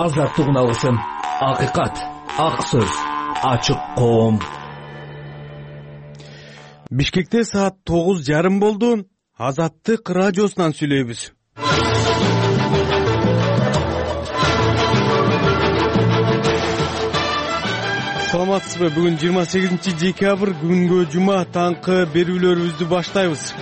Азаттык алышым, акыйкат, ак сөз, ачык коом. Бишкекте саат 9:30 болду. Азаттык радиосунан сүйлөйбүз. Саламатсызбы? Бүгүн 28 декабрь, күнгө жума, таңкы берүүлөрүбүздү баштайбыз.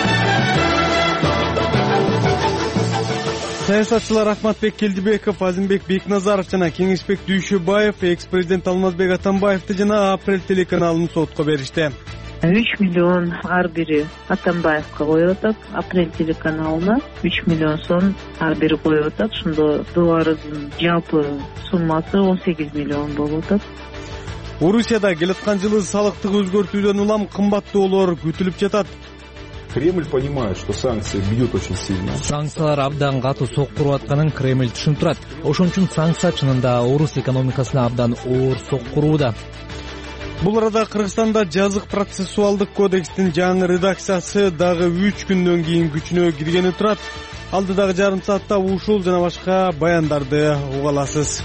Саясатчылар Ахматбек Келдибеков, Азимбек Бекназаров жана Кеңешбек Дүйшөбаев экс-президент Алмазбек Атамбаевди жана Апрель телеканалын сотко беришти. 3 миллион ар бири Атамбаевка коюп атат, Апрель телеканалына 3 миллион сом ар бири коюп атат. Ошондо дубарыздын жалпы суммасы 18 миллион болуп атат. Орусияда келаткан жылы салыктык өзгөртүүдөн улам кымбаттуу болоор күтүлүп жатат. Кремль понимает, что санкции бьют очень сильно. Санкциялар абдан катуу соккуруп атканын Кремль түшүнүп турат. Ошон үчүн санкция чынында орус экономикасына абдан оор соккурууда. Бул арада Кыргызстанда жазык процессуалдык кодекстин жаңы редакциясы дагы 3 күндөн кийин күчүнө киргени турат. Алдыдагы жарым саатта ушул жана башка баяндарды уга аласыз.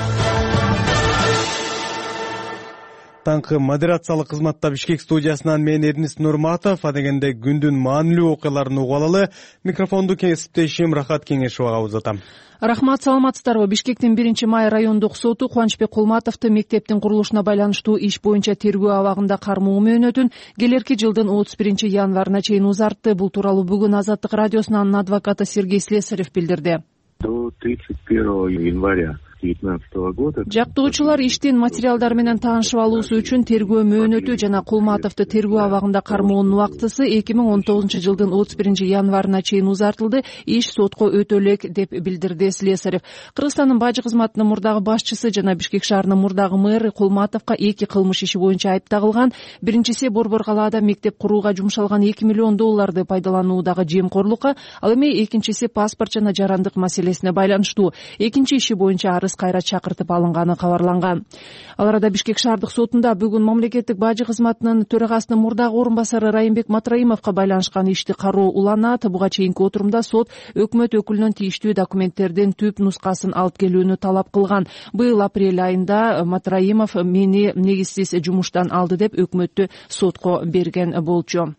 Таңкы модерациялык кызматта Бишкек студиясынан мен Эрнис Нурматов, адегенде күндүн маанилүү окуяларын уга алалы. Микрофонду кесиптешим Рахат Кеңешовага узатам. Рахмат, саламатсыздарбы? Бишкектин 1-май райондук соту Кубанычбек Кулматовду мектептин курулушуна байланыштуу иш боюнча тергөө абагында кармоо мөөнөтүн келерки жылдын 31 январына чейин узартты. Бул тууралуу бүгүн Азаттык радиосунун адвокаты Сергей Слесарев билдирди. До 31 января 2019 года жактоочулар иштин материалдары менен таанышып алуусу үчүн тергөө мөөнөтү жана Кулматовду тергөө абагында кармоонун убактысы 2019 жылдын 31 январына чейин узартылды. Иш сотко өтө элек деп билдирди Слесарев. Кыргызстандын бажы кызматынын мурдагы башчысы жана Бишкек шаарынын мурдагы мэры Кулматовго 2 кылмыш иши боюнча айып тагылган. Биринчиси Борбор калаада мектеп курууга жумшалган 2 миллион долларды пайдалануудагы жемкорлукка, ал эми экинчиси паспорт жана жарандык маселесине байланыштуу. Экинчи иши боюнча кайра чакыртып алынганы кабарланган. Ал арада Бишкек шаардык сотунда бүгүн мамлекеттик бажы кызматынын төрагасынын мурдагы орун басары Райымбек Матраимовго байланышкан ишти кароо уланат. Буга чейинки отурумда сот өкмөт өкүлүнөн тийиштүү документтердин түп нускасын алып келүүнү талап кылган. Быйыл апрель айында Матраимов мени негизсиз жумуштан алды деп өкмөттү сотко берген болчу.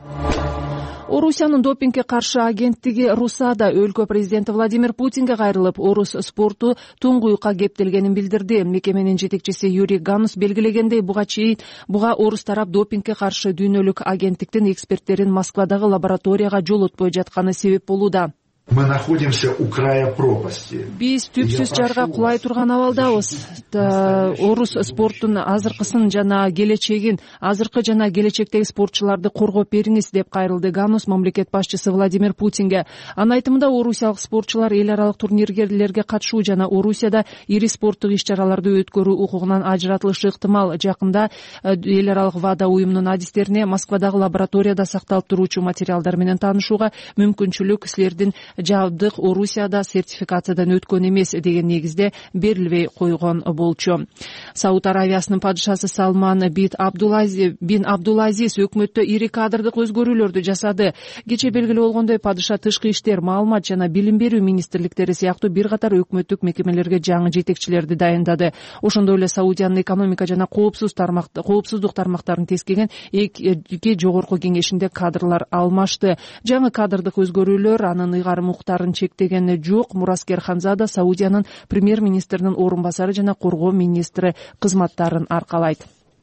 Орусиянын допингге каршы агенттиги РУСАДА өлкө президенти Владимир Путинге кайрылып, орус спорту туңгуюкка кептелгенин билдирди. Мекеменин жетекчиси Юрий Ганус белгилегендей, буга орус тарап допингге каршы дүйнөлүк агенттиктин эксперттерин Москвадагы лабораторияга жолотпой жатканы себеп болууда. Мы находимся у края пропасти. Биз түпсүз жарга кулай турган абалдабыз. Орус спорттун азыркысын жана келечегин, азыркы жана келечектеги спортчуларды коргоп бериңиз деп кайрылды Ганус мамлекет башчысы Владимир Путинге. Анын айтымында орусиялык спортчулар эл аралык турнирлерге катышуу жана Орусияда ири спорттук иш-чараларды өткөрүү укугунан ажыратылышы ыктымал. Жакында эл аралык ВАДА уюмунун адистерине Москвадагы лабораторияда сакталып туруучу материалдар менен таанышууга мүмкүнчүлүк силердин жабдык Орусияда сертификациядан өткөн эмес деген негизде берилбей койгон болчу. Сауд Аравиясынын падышасы Салман бин Абдулазиз өкмөттө ири кадрдык өзгөрүүлөрдү жасады. Кечээ белгилүү болгондой, падыша тышкы иштер, маалымат жана билим берүү министрликтери сыяктуу бир катар өкмөттүк мекемелерге жаңы жетекчилерди дайындады. Ошондой эле Саудиянын экономика жана коопсуздук тармактарын тескеген эки жогорку кеңешинде кадрлар алмашты. Жаңы кадрдык өзгөрүүлөр анын ыйгарым укуктарын чектегени жок. Мураскер Ханзада Саудиянын премьер-министринин орун басары жана коргоо министри кызматтарын аркалайт.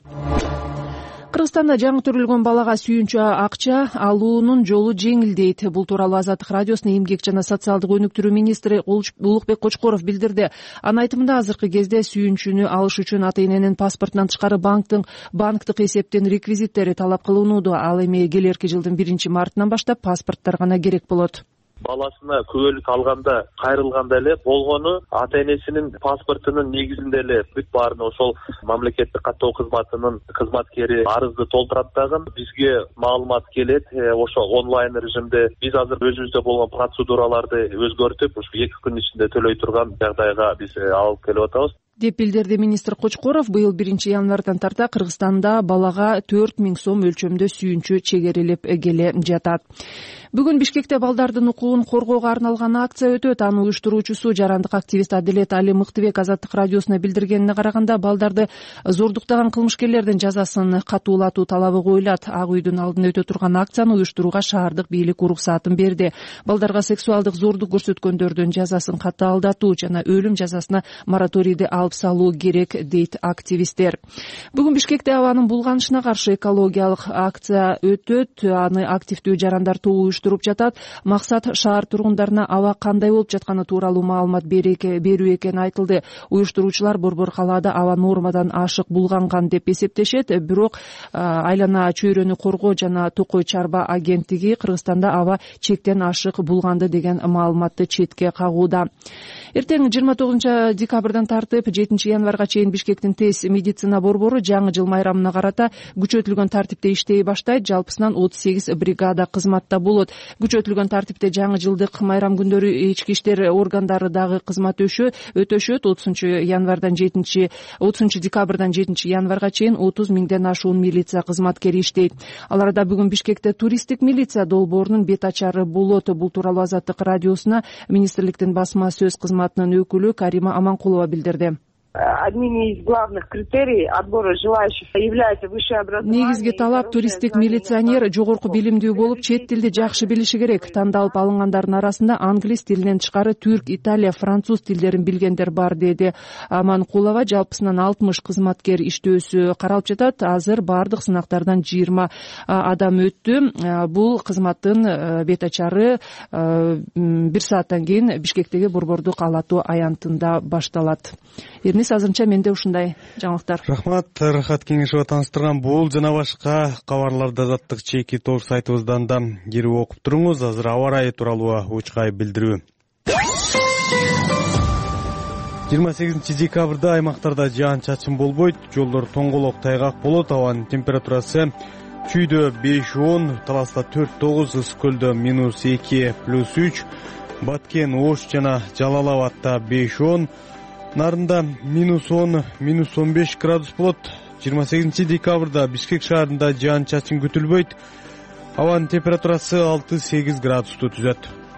Кыргызстанда жаңы төрөлгөн балага сүйүнчү акча алуунун жолу жеңилдейт. Бул тууралуу Азаттык радиосунун эмгек жана социалдык өнүктүрүү министри Улукбек Кочкоров билдирди. Анын айтымында азыркы кезде сүйүнчүнү алыш үчүн ата-эненин паспортунан тышкары банктык эсептин реквизиттери талап кылынууда. Ал эми келерки жылдын 1-мартынан баштап паспорттор гана керек болот. Баласына күбөлүк алганда кайрылганда эле болгону ата-энесинин паспортунун негизинде эле бүт баарын ошол мамлекеттик каттоо кызматынын кызматкери арызды толтурат дагы бизге маалымат келет. Ошо онлайн режимде биз азыр өзүбүздө болгон процедураларды өзгөртүп, ушу 2 күн ичинде төлөй турган жагдайга биз алып келип атабыз. деп билдирди министр Кочкоров. Быйыл 1-январдан тарта Кыргызстанда балага 4 000 сом өлчөмдө сүйүнчү чегерилип келе жатат. Бүгүн Бишкекте балдардын укугун коргоого арналган акция өтөт. Анын уюштуруучусу жарандык активист Адилет Али Мыктыбек Азаттык радиосуна билдиргенине караганда, балдарды зордуктаган кылмышкерлердин жазасын катуулатуу талабы коюлат. Ак үйдүн алдында өтө турган акцияны уюштурууга шаардык бийлик уруксаатын берди. Балдарга сексуалдык зордук көрсөткөндөрдүн жазасын катаалдатуу жана өлүм жазасына мораторийди алып салуу керек, дейт активисттер. Бүгүн Бишкекте абанын булганышына каршы экологиялык акция өтөт. Аны активдүү жарандар тобу жатат. Максат шаар тургундарына аба кандай болуп жатканы тууралуу маалымат берүү экени айтылды. Уюштуруучулар Борбор калаада аба нормадан ашык булганган деп эсептешет. Бирок айлана чөйрөнү коргоо жана Токой чарба агенттиги Кыргызстанда аба чектен ашык булганды деген маалыматты четке кагууда. Эртең 29 декабрдан тартып 7 январга чейин Бишкектин тез медицина борбору жаңы жыл майрамына карата күчөтүлгөн тартипте иштей баштайт. Жалпысынан 38 бригада кызматта болот. Күчөтүлгөн тартипте жаңы жылдык майрам күндөрү ички иштер органдары дагы кызмат өтөшөт. 30 декабрдан 7 январга чейин 30 000ден ашуун милиция кызматкери иштейт. Аларда бүгүн Бишкекте туристтик милиция долбоорунун бет ачары болот. Бул тууралуу Азаттык радиосуна министрликтин басма сөз кызматынын өкүлү Карима Аманкулова билдирди. Одними из главных критерий отбора желающих является высшее образование. Негизги талап туристтик милиционер жогорку билимдүү болуп, чет тилди жакшы билиши керек. Тандалып алынгандардын арасында англис тилинен тышкары түрк, италия, француз тилдерин билгендер бар, деди Аманкулова. Жалпысынан 60 кызматкер иштөөсү каралып жатат. Азыр бардык сынактардан 20 адам өттү. Бул кызматтын бет ачары 1 сааттан кийин Бишкектеги борбордук алатуу аянтында башталат. Азырынча менде ушундай жаңылыктар. Рахмат, Рахат Кеңешова таныстырган бул жана башка кабарларды Азаттык чеки тош сайтыбыздан да кирип окуп туруңуз. Азыр аба ырайы тууралуу учкай билдирүү. 28 декабрда аймактарда жаан-чачын болбойт, жолдор тоңголок тайгак болот. Абанын температурасы Чүйдө 5-10, Таласта 4-9, Ысык көлдө -2 +3, Баткен, Ош жана Жалал-Абадта 5-10, Нарында -10, -15 градус болот. 28 декабрда Бишкек шаарында жаан-чачын күтүлбөйт. Абанын температурасы 6-8 градусту түзөт.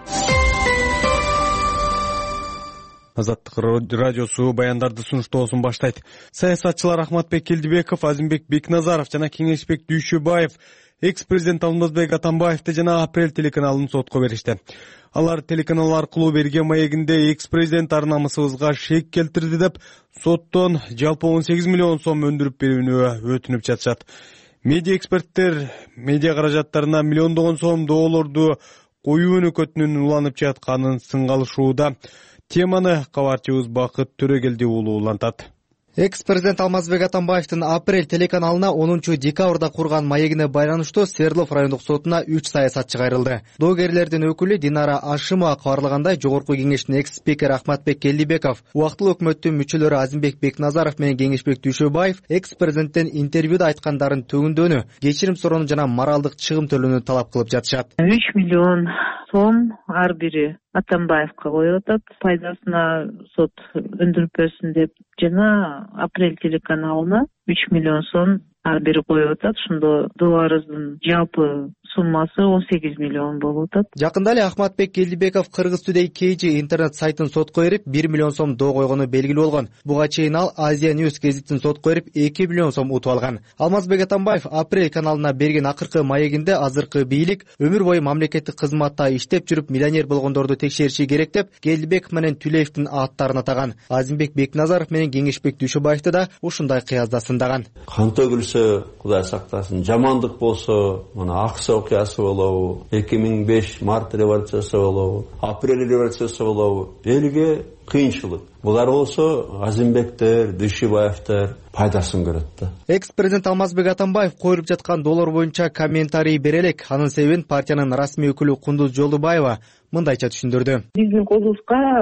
Азаттык радиосу баяндарды сунуштоосун баштайт. Саясатчылар Ахматбек Келдибеков, Азимбек Бекназаров жана Кеңешбек Дүйшөбаев экс-президент Алмазбек Атамбаевди жана Апрель телеканалын сотко беришти. Алар телеканал аркылуу берген маегинде экс-президент ар намысыбызга шек келтирди деп соттон жалпы 18 миллион сом өндүрүп берүүнү өтүнүп жатышат. Медиа эксперттер медиа каражаттарына миллиондогон сом доолорду коюу өнөкөтүнүн уланып жатканын сынгалышууда. Теманы кабарчыбыз Бакыт Төрөгелди уулу улантат. Экс-президент Алмазбек Атамбаевдин Апрель телеканалына 10 декабрда курган маегине байланыштуу Свердлов райондук сотуна 3 саясатчы кайрылды. Доогерлердин өкүлү Динара Ашимова кабарлагандай, жогорку кеңештин экс-спикери Ахматбек Келдибеков, убактылуу өкмөттүн мүчөлөрү Азимбек Бекназаров менен Кеңешбек Дүйшөбаев экс-президенттен интервьюда айткандарын төгүндөнү, кечирим суроону жана моралдык чыгым төлөөнү талап кылып жатышат. 3 миллион сом ар бири Атамбаевка коюп атат, пайдасына сот өндүрүп берсин деп, жана Апрель телеканалына 3 миллион сом ар бири коюп атат. Ошондо доо арыздын жалпы суммасы 18 миллион болуп атат. Жакында эле Ахматбек Келдибеков Кыргыз Today KG интернет сайтын сотко берип 1 миллион сом доо койгону белгилүү болгон. Буга чейин ал Азия News гезитин сотко берип 2 миллион сом утуп алган. Алмазбек Атамбаев Апрель каналына берген акыркы маегинде азыркы бийлик өмүр бою мамлекеттик кызматта иштеп жүрүп миллионер болгондорду текшериши керек деп Келдибеков менен Түлеевдин аттарын атаган. Азимбек Бекназаров менен Кеңешбек Дүйшөбаевди да ушундай кыязда сындаган. Кан төгүлсө, Кудай сактасын, жамандык болсо, мына Аксы окуясы болобу, 2005 март революциясы болобу, Апрель революциясы болобу, элге кыйынчылык. Булар болсо Азимбектер, Дүйшөбаевдер пайдасын көрөт да. Экс-президент Алмазбек Атамбаев коюлуп жаткан доллар боюнча комментарий бере элек. Анын себебин партиянын расмий өкүлү Кундуз Жолдубаева мындайча түшүндүрдү. Биздин колубузга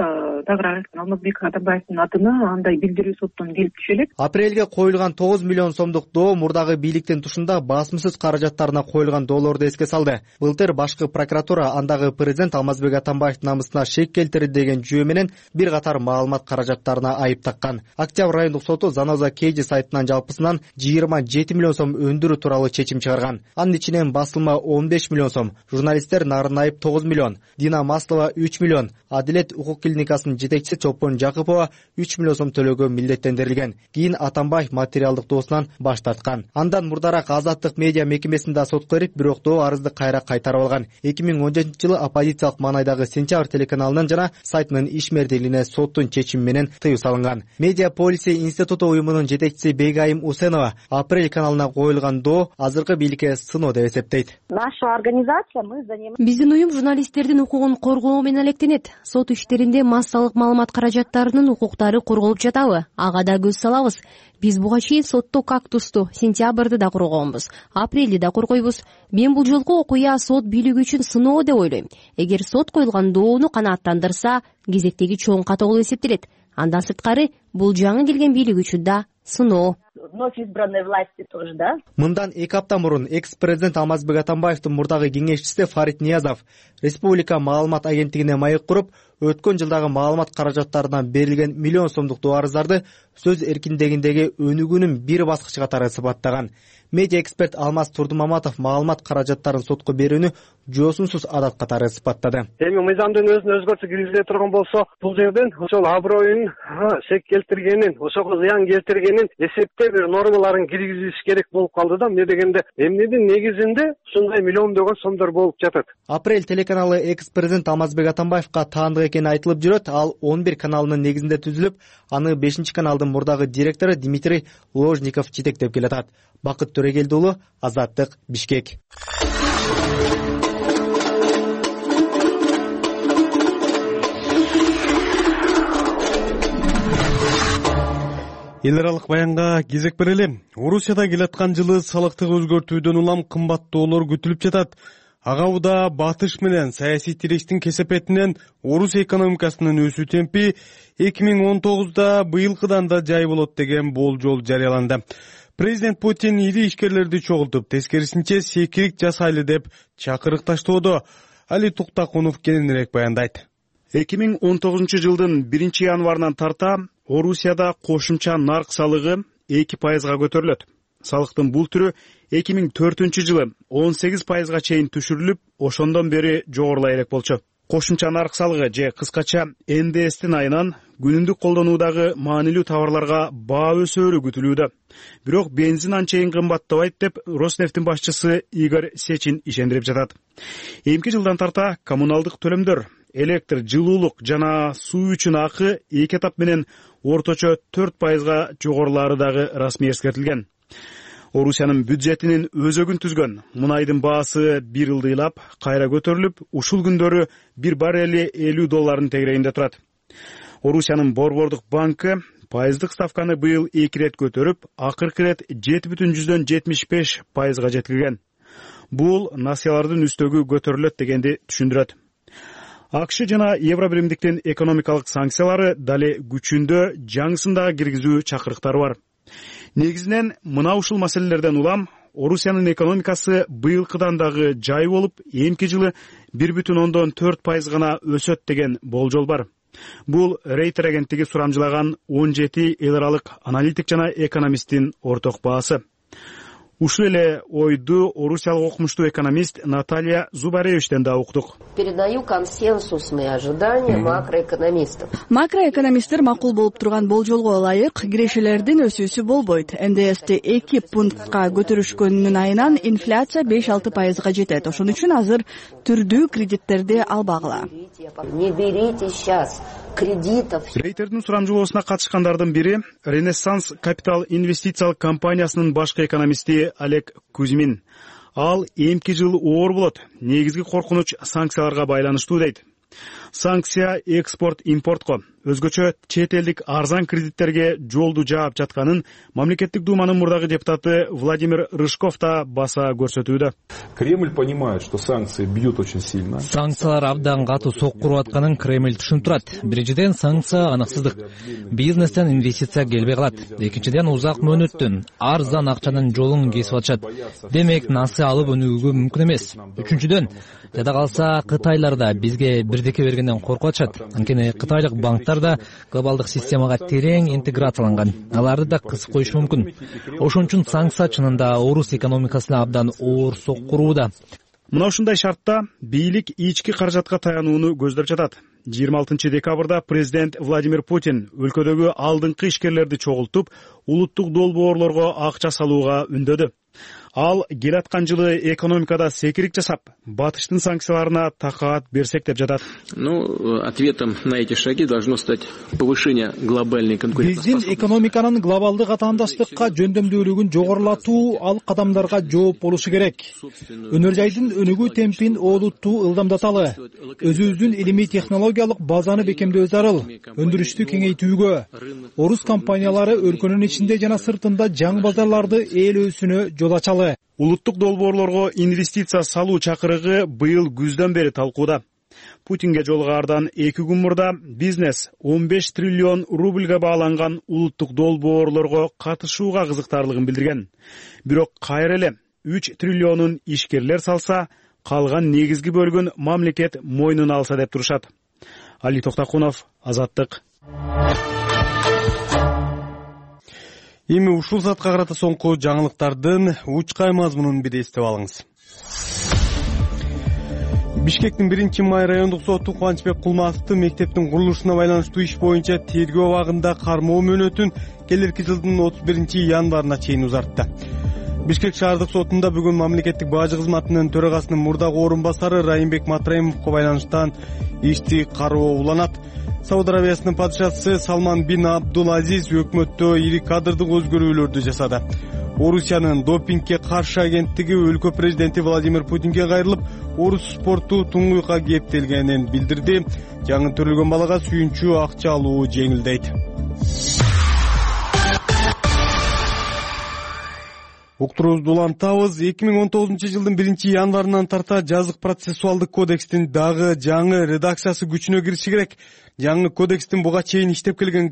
дагы Алмазбек Атамбаевдин атына андай билдирүү соттон келип түшө элек. Апрелге коюлган 9 миллион сомдук доо мурдагы бийликтин тушунда басымсыз каражаттарына коюлган доолорду эске салды. Былтыр башкы прокуратура андагы президент Алмазбек Атамбаевдин намысына шек келтирди деген жүйө менен бир катар маалымат каражаттарына айып таккан. Октябрь райондук соту Заноза KG сайтынан жалпысынан 27 миллион сом өндүрүү тууралуу чечим чыгарган. Анын ичинен басылма 15 миллион сом, журналисттер Нарын Айып 9 миллион, Дина Маслова 3 миллион, Адилет укук клиникасынын жетекчиси Чолпон Жакупова 3 миллион сом төлөөгө милдеттендирилген. Кийин Атамбаев материалдык доосунан баш тарткан. Андан мурдараак Азаттык медиа мекемесинде сотко берип, бирок доо арызды кайра кайтарып алган. 2017-жылы оппозициялык маанайдагы Сентябрь телеканалынын жана сайтынын ишмердийлигине соттун чечими менен тыюу салынган. Медиа полиси институту уюмунун жетекчиси Бегайым Усенова Апрель каналына коюлган доо азыркы бийликке сыноо деп эсептейт. Наша организация биздин уюм журналисттердин укугун коргоо менен алектенет. Сот иштеринде массалык маалымат каражаттарынын укуктары корголуп жатабы? Ага да көз салабыз. Биз буга чейин сотто кактусту, сентябрды да коргогонбуз, апрелди да коргойбуз. Мен бул жолку окуя сот бийлиги үчүн сыноо деп ойлойм. Эгер сот коюлган доону канааттандырса, кезектеги чоң ката болуп эсептелет. Андан сырткары бул жаңы келген бийлик үчүн да сыноо. Вновь избранной власти тоже, да? Мындан 2 апта мурун экс-президент Алмазбек Атамбаевдин мурдагы кеңешчиси Фарид Ниязов Республика маалымат агенттигине маек куруп, өткөн жылдагы маалымат каражаттарынан берилген миллион сомдук доо арыздарды сөз эркиндигиндеги өнүгүүнүн бир баскычы катары сыпаттаган. Медиа эксперт Алмаз Турдумаматов маалымат каражаттарын сотко берүүнү жоосунсуз адат катары сыпаттады. Эми мыйзамдын өзүнө өзгөртүү киргизиле турган болсо, бул жерден ошол аброюн шек келтиргенин, ошого зыян келтиргенин эсептөө бир нормаларын киргизиш керек болуп калды да. Эмне дегенде, эмнедин негизинде ушундай миллиондогон сомдор болуп жатат. Апрель телеканалы экс-президент Алмазбек Атамбаевка таандык экени айтылып жүрөт. Ал 11 каналынын негизинде түзүлүп, аны 5 каналдын мурдагы директору Дмитрий Ложников жетектеп келатат. Бакыт Төрегелди уулу, Азаттык, Бишкек. Эл аралык баянга кезек берели. Орусияда келаткан жылы салыктык өзгөртүүдөн улам кымбат доолор күтүлүп жатат. Ага уда батыш менен саясий тирештин кесепетинен Орус экономикасынын өсүү темпи 2019-да быйылкыдан да жай болот деген болжол жарыяланды. Президент Путин ири ишкерлерди чогултуп, тескерисинче секирик жасайлы деп чакырык таштоодо. Али Туктакунов кененирээк баяндайт. 2019 жылдын 1-январынан тарта Орусияда кошумча нарк салыгы 2%га көтөрүлөт. Салыктын бул түрү 2004 жылы 18%га чейин түшүрүлүп, ошондон бери жогорулай элек болчу. Кошумча нарк салыгы же кыскача НДСтин айынан күнүндүк колдонуудагы маанилүү товарларга баа өсөөрү күтүлүүдө. Бирок бензин анчейин кымбаттабайт деп Роснефтин башчысы Игорь Сечин ишендирип жатат. Эмки жылдан тарта коммуналдык төлөмдөр, электр, жылуулук жана суу үчүн акы 2 этап менен орточо 4%га жогорулаары дагы расмий эскертилген. Орусиянын бюджетинин өзөгүн түзгөн мунайдын баасы бир ылдыйлап кайра көтөрүлүп, ушул күндөрү бир баррели $50 тегерегинде турат. Орусиянын Борбордук банкы пайыздык ставканы быйыл 2 рет көтөрүп, акыркы рет 7,75%га жеткирген. Бул насыялардын үстөгү көтөрүлөт дегенди түшүндүрөт. АКШ жана Евробиримдиктин экономикалык санкциялары дали күчүндө жаңысындагы киргизүү чакырыктары бар. Негизинен мына ушул маселелерден улам Орусиянын экономикасы быйылкыдан дагы жай болуп, эмки жылы 1,4% гана өсөт деген болжол бар. Бул Рейтер агенттиги сурамжылаган 17 эл аралык аналитик жана экономисттин орток баасы. Ушул эле ойду орусиялык окумуштуу экономист Наталья Зубаревичтен да уктук. Передаю консенсусные ожидания макроэкономистов. Макроэкономисттер макул болуп турган болжолго ылайык кирешелердин өсүүсү болбойт. НДСти 2 пунктка көтөрүшкөнүнүн айынан инфляция 5-6%га жетет. Ошон үчүн азыр түрдүү кредиттерди албагыла. Не берите сейчас кредитов. Рейтердин сурамжылоосуна катышкандардын бири Ренессанс Капитал инвестициялык компаниясынын башкы экономисти Олег Кузьмин. Ал эмки жыл оор болот. Негизги коркунуч санкцияларга байланыштуу дейт. Санкция экспорт-импортко, өзгөчө чет элдик арзан кредиттерге жолду жаап жатканын мамлекеттик думанын мурдагы депутаты Владимир Рыжков да баса көрсөтүүдө. Кремль понимает, что санкции бьют очень сильно. Санкциялар абдан катуу соккуруп атканын Кремль түшүнүп турат. Биринчиден, санкция аныксыздык. Бизнестен инвестиция келбей калат. Экинчиден, узак мөөнөттөн арзан акчанын жолун кесип атышат. Демек, насы алып өнүгүүгө мүмкүн эмес. Үчүнчүдөн, жада калса Кытайлар да бизге бирдеке бергенден коркуп атышат. Анткени кытайлык банктар да глобалдык системага терең интеграцияланган. Аларды да кысып коюш мүмкүн. Ошон үчүн санкция чынында орус экономикасына абдан оор соккурууда. Мына ушундай шартта бийлик ички каражатка таянууну көздөп жатат. 26 декабрда президент Владимир Путин өлкөдөгү алдыңкы ишкерлерди чогултуп, улуттук долбоорлорго акча салууга үндөдү. Ал келаткан жылы экономикада секирик жасап, батыштын санкцияларына такаат берсек деп жатат. Ответом на эти шаги должно стать повышение глобальной конкурентоспособности. Биздин экономиканын глобалдык атаандаштыкка жөндөмдүүлүгүн жогорулатуу ал кадамдарга жооп болушу керек. Өнөр жайдын өнүгүү темпин олуттуу ылдамдаталы. Өзүбүздүн илимий технологиялык базаны бекемдөө зарыл. Өндүрүштү кеңейтүүгө. Орус компаниялары өлкөнүн ичинде жана сыртында жаңы базарларды ээлөөсүнө жол ачалы. Улуттук долбоорлорго инвестиция салуу чакырыгы быйыл күздөн бери талкууда. Путинге жолугаардан 2 күн мурда бизнес 15 триллион рубльга бааланган улуттук долбоорлорго катышууга кызыктарлыгын билдирген. Бирок кайра эле 3 триллионун ишкерлер салса, калган негизги бөлүгүн мамлекет мойнуна алса деп турушат. Али Токтакунов, Азаттык. Эми ушул саатка карата соңку жаңылыктардын учкай мазмунун бир эстеп алыңыз. Бишкектин 1-май райондук соту Кубанычбек Кулматовду мектептин курулушуна байланыштуу иш боюнча тергөө абагында кармоо мөөнөтүн келерки жылдын 31-январына чейин узартты. Бишкек шаардык сотунда бүгүн мамлекеттик бажы кызматынын төрагасынын мурдагы орун басары Райымбек Матраимовго байланыштан ишти кароо уланат. Сауд Арабиясынын падышасы Салман бин Абдул-Азиз өкмөттө ири кадрдык өзгөрүүлөрдү жасады. Орусиянын допингге каршы агенттиги өлкө президенти Владимир Путинге кайрылып, орус спорту туңгуйка кептелгенин билдирди. Жаңы төрөлгөн балага сүйүнчү акча алуу жеңилдейт. Уктуруубузду улантабыз. 2019 жылдын 1-январынан тарта жазык процессуалдык кодекстин дагы жаңы редакциясы күчүнө кириши керек. Жаңы кодекстин буга чейин иштеп келген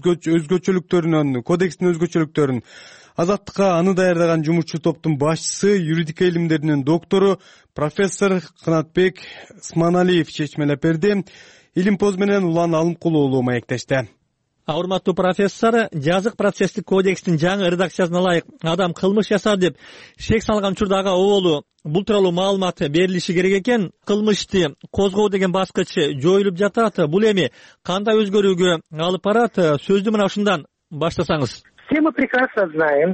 кодекстин өзгөчөлүктөрүн Азаттыкка аны даярдаган жумушчу топтун башчысы, юридика илимдеринин доктору, профессор Кынатбек Сманалиев чечмелеп берди. Илимпоз менен Улан Алымкулуу уулу маектешти. Урматтуу профессор, жазык процесстик кодекстин жаңы редакциясына ылайык адам кылмыш жасар деп шек салган учурдагы оболу бул тууралуу маалымат берилиши керек экен. Кылмышты козгоо деген баскыч жоюлуп жатат. Бул эми кандай өзгөрүүгө алып барат? Сөздү мына ушундан баштасаңыз. Все мы прекрасно знаем,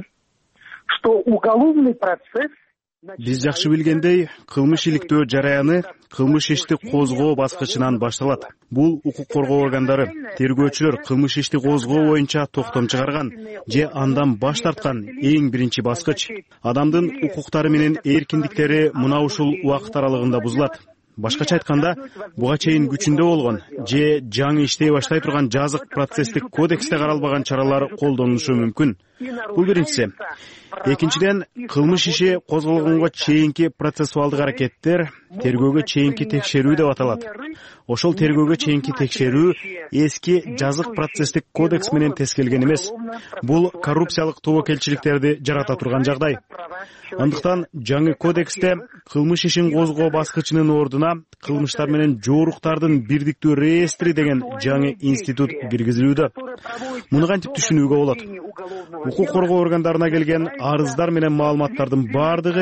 что уголовный процесс. Биз жакшы билгендей, кылмыш иликтөө жараяны кылмыш ишти козгоо баскычынан башталат. Бул укук коргоо органдары, тергөөчүлөр кылмыш ишти козгоо боюнча токтом чыгарган же андан баш тарткан эң биринчи баскыч. Адамдын укуктары менен эркиндиктери мына ушул убакыт аралыгында бузулат. Башкача айтканда, буга чейин күчүндө болгон же жаңы иштей баштай турган жазык процесстик кодексте каралбаган чаралар колдонулушу мүмкүн. Бул биринчиси. Экинчиден, кылмыш иши козголгонго чейинки процессуалдык аракеттер тергөөгө чейинки текшерүү деп аталат. Ошол тергөөгө чейинки текшерүү эски жазык процесстик кодекс менен тескелген эмес. Бул коррупциялык тобокелчиликтерди жарата турган жагдай. Андыктан жаңы кодексте кылмыш ишин козгоо баскычынын ордуна кылмыштар менен жооруктардын бирдиктүү реестри деген жаңы институт киргизилүүдө. Муну кантип түшүнүүгө болот? Укук коргоо органдарына келген арыздар менен маалыматтардын бардыгы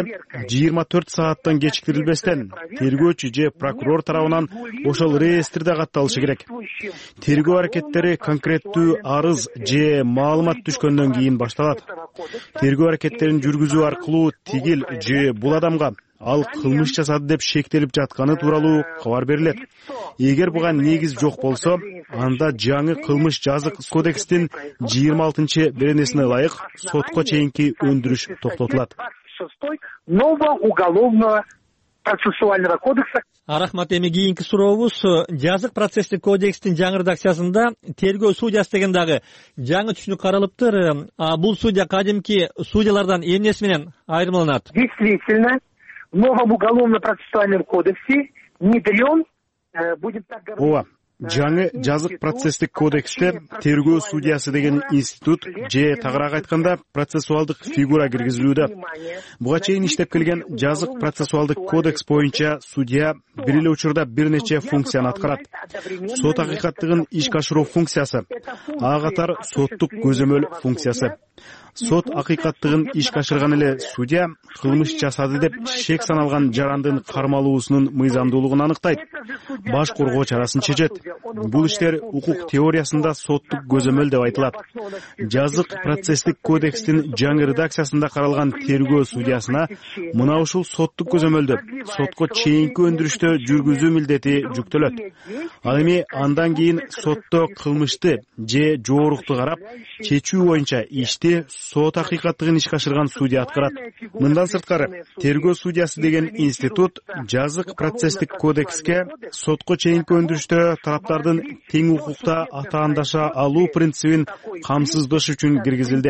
24 сааттан кечиктирилбестен тергөөчү же прокурор тарабынан ошол реестрде катталышы керек. Тергөө аракеттери конкреттүү арыз же маалымат түшкөндөн кийин башталат. Тергөө аракеттерин жүргүзүү аркылуу тигил же бул адамга ал кылмыш жасады деп шектелип жатканы тууралуу кабар берилет. Эгер буга негиз жок болсо, анда жаңы кылмыш жазык кодекстин 26-беренесине ылайык сотко чейинки өндүрүш токтотулат. Нового уголовного процессуального кодекса. Рахмат. Эми кийинки сурообуз жазык процесстик кодекстин жаңы редакциясында тергөө судьясы деген дагы жаңы түшүнүк каралыптыр. Бул судья кадимки судьялардан эмнеси менен айырмаланат? Действительно, в новом уголовно-процессуальном кодексе внедрен, будем так говорить. Ооба, жаңы жазык процесстик кодексте тергөө судьясы деген институт же тагыраак айтканда процессуалдык фигура киргизилүүдө. Буга чейин иштеп келген жазык процессуалдык кодекс боюнча судья бир эле учурда бир нече функцияны аткарат. Сот акыйкаттыгын ишке ашыруу функциясы, ага катар соттук көзөмөл функциясы. Сот акыйкаттыгын ишке ашырган эле судья кылмыш жасады деп шек саналган жарандын кармалуусунун мыйзамдуулугун аныктайт, баш коргоо чарасын чечет. Бул иштер укук теориясында соттук көзөмөл деп айтылат. Жазык процесстик кодекстин жаңы редакциясында каралган тергөө судьясына мына ушул соттук көзөмөлдү сотко чейинки өндүрүштө жүргүзүү милдети жүктөлөт. Ал эми андан кийин сотто кылмышты же жоорукту карап чечүү боюнча ишти сот акыйкаттыгын ишке ашырган судья аткарат. Мындан сырткары, тергөө судьясы деген институт жазык процесстик кодекске сотко чейинки өндүрүштө тараптардын тең укукта атаандаша алуу принцибин камсыздаш үчүн киргизилди.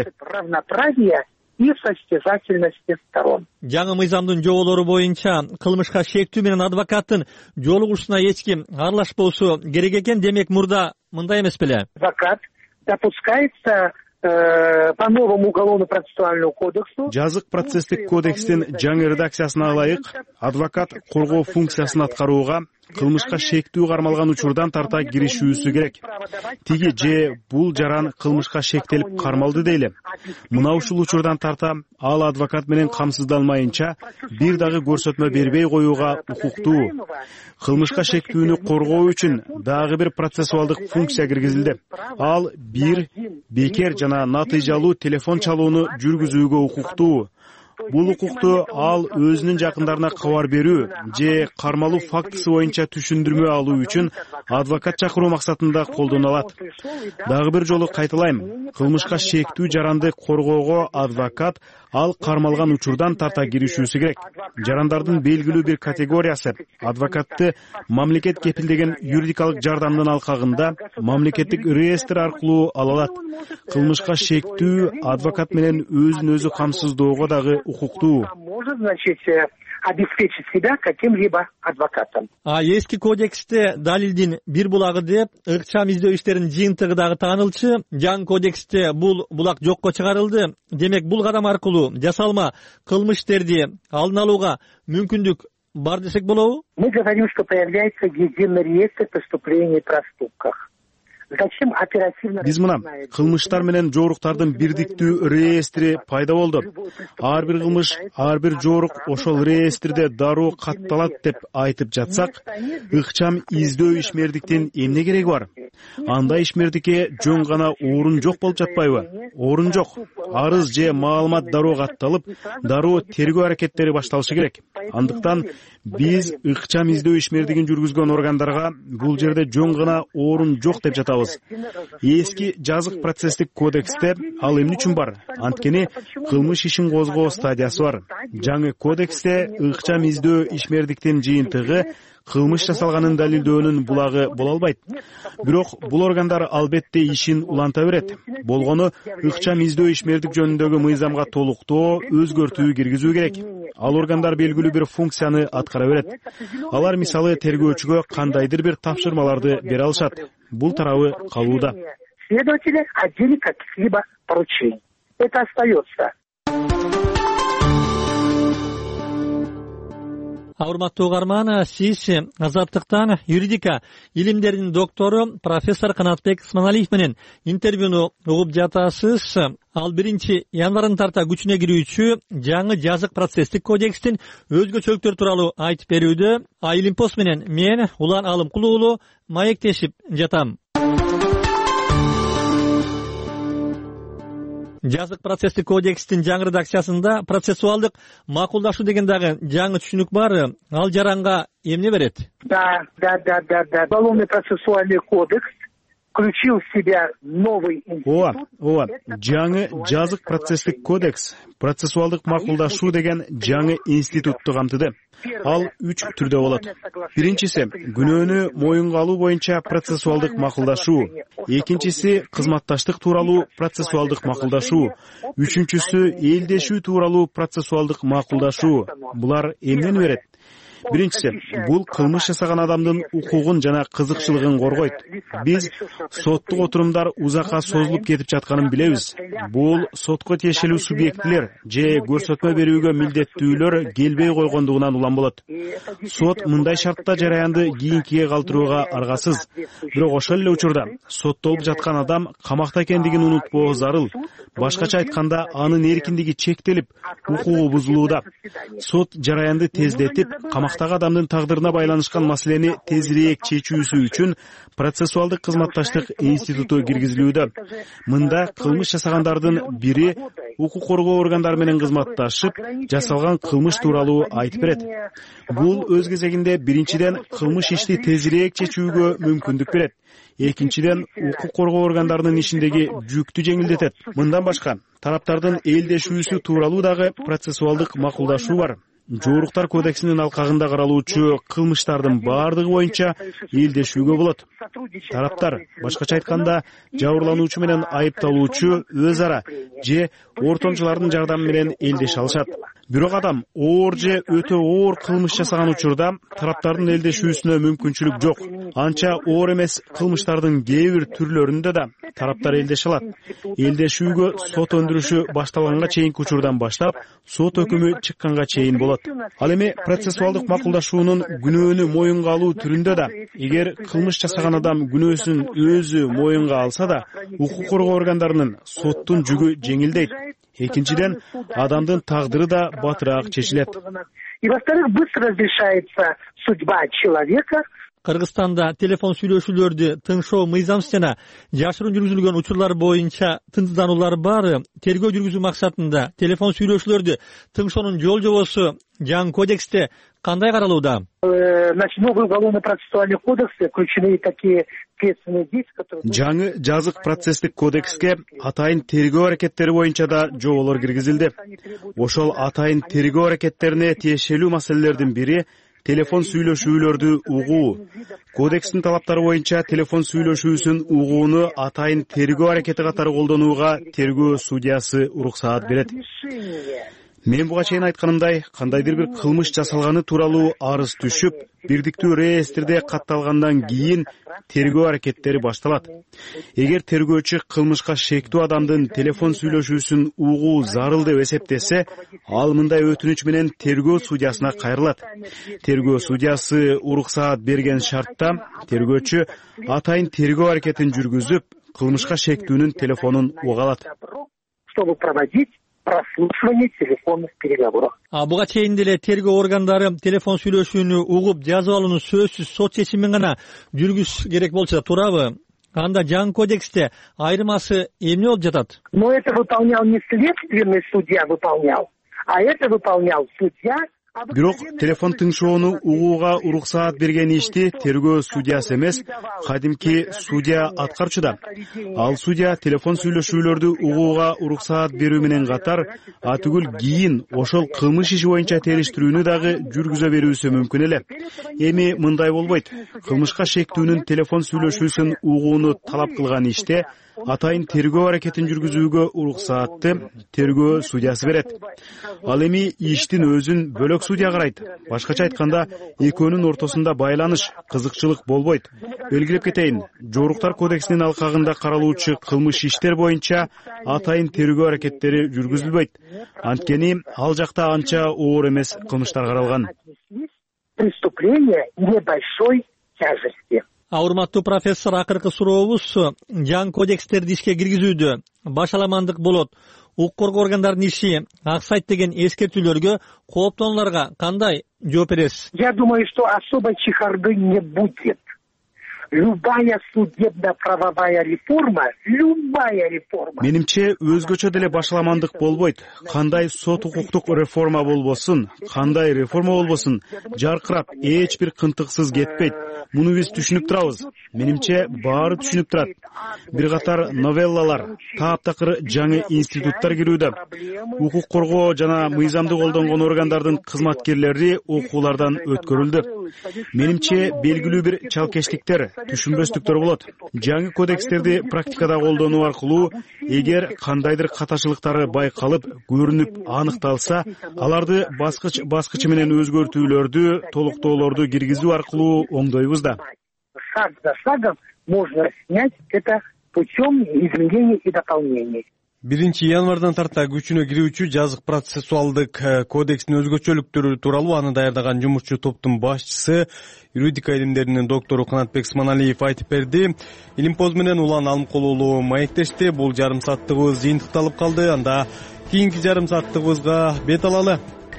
И состязательности сторон. Жаңы мыйзамдын жоболору боюнча кылмышка шектүү менен адвокаттын жолугушуна эч ким аралашпоосу керек экен. Демек мурда мындай эмес беле? Адвокат допускается по новому уголовно-процессуальному кодексу. Жазык процесстик кодекстин жаңы редакциясына ылайык адвокат коргоо функциясын аткарууга кылмышка шектүү кармалган учурдан тарта киришүүсү керек. Тиги же бул жаран кылмышка шектелип кармалды дейли. Мына ушул учурдан тарта ал адвокат менен камсыздалмайынча бир дагы көрсөтмө бербей коюуга укуктуу. Кылмышка шектүүнү коргоо үчүн дагы бир процессуалдык функция киргизилди. Ал бир бекер жана натыйжалуу телефон чалууну жүргүзүүгө укуктуу. Бул укукту ал өзүнүн жакындарына кабар берүү же кармалуу фактысы боюнча түшүндүрмө алуу үчүн адвокат чакыруу максатында колдоно алат. Дагы бир жолу кайталайм, кылмышка шектүү жаранды коргоого адвокат ал кармалган учурдан тарта киришүүсү керек. Жарандардын белгилүү бир категориясы адвокатты мамлекет кепилдеген юридикалык жардамдын алкагында мамлекеттик реестр аркылуу ала алат. Кылмышка шектүү адвокат менен өзүн өзү камсыздоого дагы укуктуу. Может, значит, обеспечить себя каким-либо адвокатом. Эски кодексте далилдин бир булагы деп ыкчам издөө иштеринин жыйынтыгы дагы таанылчу. Жаңы кодексте бул булак жокко чыгарылды. Демек бул кадам аркылуу жасалма кылмыштерди алдын алууга мүмкүндүк бар десек болобу? Мы говорим, что появляется единый реестр преступлений и проступков. Биз мына кылмыштар менен жооруктардын бирдиктүү реестри пайда болду. Ар бир кылмыш, ар бир жоорук ошол реестрде дароо катталат деп айтып жатсак, ыкчам издөө ишмердиктин эмне кереги бар? Анда ишмердикке жөн гана орун жок болуп жатпайбы? Орун жок. Арыз же маалымат дароо катталып, дароо тергөө аракеттери башталышы керек. Андыктан биз ыкчам издөө ишмердигин жүргүзгөн органдарга бул жерде жөн гана орун жок деп жатабыз. Эски жазык процесстик кодексте ал эмне үчүн бар? Анткени кылмыш ишин козгоо стадиясы бар. Жаңы кодексте ыкчам издөө ишмердиктин жыйынтыгы кылмыш жасалганын далилдөөнүн булагы боло албайт. Бирок бул органдар албетте ишин уланта берет. Болгону ыкчам издөө ишмердик жөнүндөгү мыйзамга толуктоо өзгөртүү киргизүү керек. Ал органдар белгилүү бир функцияны аткара берет. Алар мисалы тергөөчүгө кандайдыр бир тапшырмаларды бере алышат. Бул тарабы калууда. Следователи отдели каких-либо поручений. Это остается. Урматтуу угарман, сиз Азаттыктан юридика илимдеринин доктору профессор Канатбек Сманалиев менен интервьюну угуп жатасыз. Ал 1 январдан тарта күчүнө кирүүчү жаңы жазык процесстик кодекстин өзгөчөлүктөрү тууралуу айтып берүүдө. Илимпост менен мен Улан Алымкул уулу маектешип жатам. Жазык процесстик кодекстин жаңы редакциясында процессуалдык макулдашуу деген дагы жаңы түшүнүк бар. Ал жаранга эмне берет? Да. Уголовный процессуальный кодекс включил в себя новый институт. ооба жаңы жазык процесстик кодекс процессуалдык макулдашуу деген жаңы институтты камтыды. Ал 3 түрдө болот. Биринчиси күнөөнү моюнга алуу боюнча процессуалдык макулдашуу, экинчиси кызматташтык тууралуу процессуалдык макулдашуу, үчүнчүсү элдешүү тууралуу процессуалдык макулдашуу. Булар эмнени берет? Биринчиси, бул кылмыш жасаган адамдын укугун жана кызыкчылыгын коргойт. Биз соттук отурумдар узакка созулуп кетип жатканын билебиз. Бул сотко тиешелүү субъектилер же көрсөтмө берүүгө милдеттүүлөр келбей койгондугунан улам болот. Сот мындай шартта жараянды кийинкиге калтырууга аргасыз. Бирок ошол эле учурда соттолуп жаткан адам камакта экендигин унутпоо зарыл. Башкача айтканда, анын эркиндиги чектелип, укугу бузулууда. Сот жараянды тездетип, камактагы адамдын тагдырына байланышкан маселени тезирээк чечүүсү үчүн процессуалдык кызматташтык институту киргизилүүдө. Мында кылмыш жасагандардын бири укук коргоо органдары менен кызматташып, жасалган кылмыш тууралуу айтып берет. Бул өз кезегинде биринчиден кылмыш ишти тезирээк чечүүгө мүмкүндүк берет. Экинчиден, укук коргоо органдарынын ишиндеги жүктү жеңилдетет. Мындан башка, тараптардын элдешүүсү тууралуу дагы процессуалдык макулдашуу бар. Жооруктар кодексинин алкагында каралуучу кылмыштардын баардыгы боюнча элдешүүгө болот. Тараптар, башкача айтканда, жабырлануучу менен айыпталуучу өз ара же ортомчулардын жардамы менен элдеше алышат. Бирок адам оор же өтө оор кылмыш жасаган учурда тараптардын элдешүүсүнө мүмкүнчүлүк жок. Анча оор эмес кылмыштардын кээ бир түрлөрүндө да тараптар элдеше алат. Элдешүүгө сот өндүрүшү башталганга чейинки учурдан баштап, сот өкүмү чыкканга чейин болот. Ал эми процессуалдык макулдашуунун күнөөнү моюнга алуу түрүндө да, эгер кылмыш жасаган адам күнөөсүн өзү моюнга алса да, укук коргоо органдарынын соттун жүгү жеңилдейт. Экинчиден, адамдын тагдыры да батыраак чечилет. И во-вторых, быстро разрешается судьба человека. Кыргызстанда телефон сүйлөшүүлөрдү тыңшоо мыйзамсыз жана жашыруун жүргүзүлгөн учурлар боюнча тынчсыздануулар бар. Тергөө жүргүзүү максатында телефон сүйлөшүүлөрдү тыңшоонун жол жобосу жаңы кодексте кандай каралууда? Значит, новый уголовно-процессуальный кодекс включены такие ответственные действия, которые... Жаңы жазык процесстик кодекске атайын тергөө аракеттери боюнча да жоболор киргизилди. Ошол атайын тергөө аракеттерине тиешелүү маселелердин бири телефон сүйлөшүүлөрдү угуу. Кодекстин талаптары боюнча телефон сүйлөшүүсүн угууну атайын тергөө аракети катары колдонууга тергөө судьясы уруксаат берет. Мен буга чейин айтканымдай, кандайдыр бир кылмыш жасалганы тууралуу арыз түшүп, бирдиктүү реестрде катталгандан кийин тергөө аракеттери башталат. Эгер тергөөчү кылмышка шектүү адамдын телефон сүйлөшүүсүн угуу зарыл деп эсептесе, ал мындай өтүнүч менен тергөө судьясына кайрылат. Тергөө судьясы уруксаат берген шартта тергөөчү атайын тергөө аракетин жүргүзүп, кылмышка шектүүнүн телефонун уга алат. Чтобы проводить прослушивание телефонных переговоров. Буга чейин деле тергөө органдары телефон сүйлөшүүнү угуп жазып алууну сөзсүз сот чечими менен гана жүргүзүш керек болчу, туурабы? Анда жаңы кодексте айырмасы эмне болуп жатат? Но это выполнял не следственный судья выполнял, а это выполнял судья. Бирок телефон тыңшоону угууга уруксаат берген ишти тергөө судьясы эмес, кадимки судья аткарчуда. Ал судья телефон сүйлөшүүлөрдү угууга уруксаат берүү менен катар, атүгүл кийин ошол кылмыш иши боюнча териштирүүнү дагы жүргүзө берүүсү мүмкүн эле. Эми мындай болбойт. Кылмышка шектүүнүн телефон сүйлөшүүсүн угууну талап кылган иште атайын тергөө аракетин жүргүзүүгө уруксаатты тергөө судьясы берет. Ал эми иштин өзүн бөлөк судья карайт. Башкача айтканда, экөөнүн ортосунда байланыш, кызыкчылык болбойт. Белгилеп кетейин, Жооруктар кодексинин алкагында каралуучу кылмыш иштер боюнча атайын тергөө аракеттери жүргүзүлбөйт. Анткени ал жакта анча оор эмес кылмыштар каралган. Преступление небольшой тяжести. Урматтуу профессор, акыркы сурообуз жаңы кодекстерди ишке киргизүүдө башаламандык болот. Укук коргоо органдарынын иши аксайт деген эскертүүлөргө, кооптонууларга кандай жооп бересиз? Я думаю, что особой чехарды не будет. Любая судебно-правовая реформа, любая реформа. Менимче өзгөчө деле башаламандык болбойт. Кандай сот укуктук реформа болбосун, кандай реформа болбосун, жаркырап, эч бир кынтыксыз кетпейт. муну биз түшүнүп турабыз. Менимче баары түшүнүп турат. Бир катар новеллалар, таптакыр жаңы институттар кирүүдө. Укук коргоо жана мыйзамды колдонгон органдардын кызматкерлери окуулардан өткөрүлдү. Менимче белгилүү бир чалкештиктер, түшүнбөстүктөр болот. Жаңы кодекстерди практикада колдонуу аркылуу эгер кандайдыр катачылыктары байкалып, көрүнүп аныкталса, аларды баскыч баскычы менен өзгөртүүлөрдү, толуктоолорду киргизүү аркылуу оңдойбуз да. Шаг за шагом можно снять это путем изменений и дополнений. 1 январдан тарта күчүнө кирүүчү жазык процессуалдык кодекстин өзгөчөлүктөрү тууралуу аны даярдаган жумушчу топтун башчысы, юридика илимдеринин доктору Канатбек Сманалиев айтып берди. Илимпоз менен Улан Алымкулуу маектешти. Бул жарым сааттыгыбыз жыйынтыкталып калды. Анда кийинки жарым сааттыгыбызга бет алалы.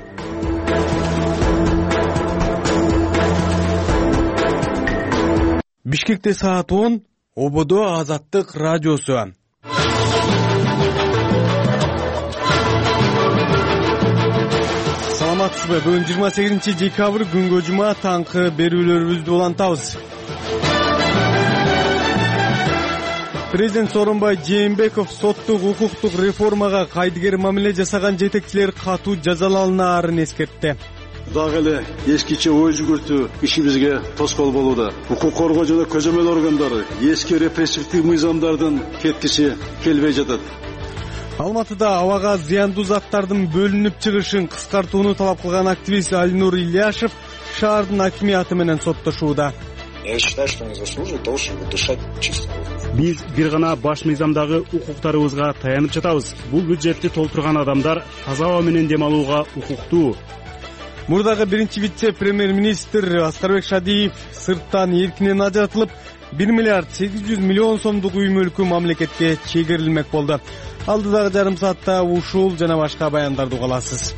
Бишкекте саат 10, ободо Азаттык радиосу. Саламатсызбы? Бүгүн 28 декабрь күнгө жума таңкы берүүлөрүбүздү улантабыз. Президент Сооронбай Жээнбеков соттук укуктук реформага кайдыгер мамиле жасаган жетекчилер катуу жазаланаарын эскертти. Дагы эле эскиче ой жүгүртүү ишибизге тоскоол болууда. Укук коргоо жана көзөмөл органдары эски репрессивдик мыйзамдардын кеткиси келбей жатат. Алматыда абага зыяндуу заттардын бөлүнүп чыгышын кыскартууну талап кылган активист Алинур Ильяшев шаардын акимияты менен соттошууда. Я считаю, что они заслуживают того, чтобы дышать чисто. Биз бир гана баш мыйзамдагы укуктарыбызга таянып жатабыз. Бул бюджетти толтурган адамдар таза аба менен дем алууга укуктуу. Мурдагы биринчи вице-премьер-министр Аскарбек Шадиев сырттан эркинен ажыратылып, 1 миллиард 800 миллион сомдук үй мүлкү мамлекетке чегерилмек болду. Алдыдагы жарым саатта ушул жана башка баяндарды угаласыз.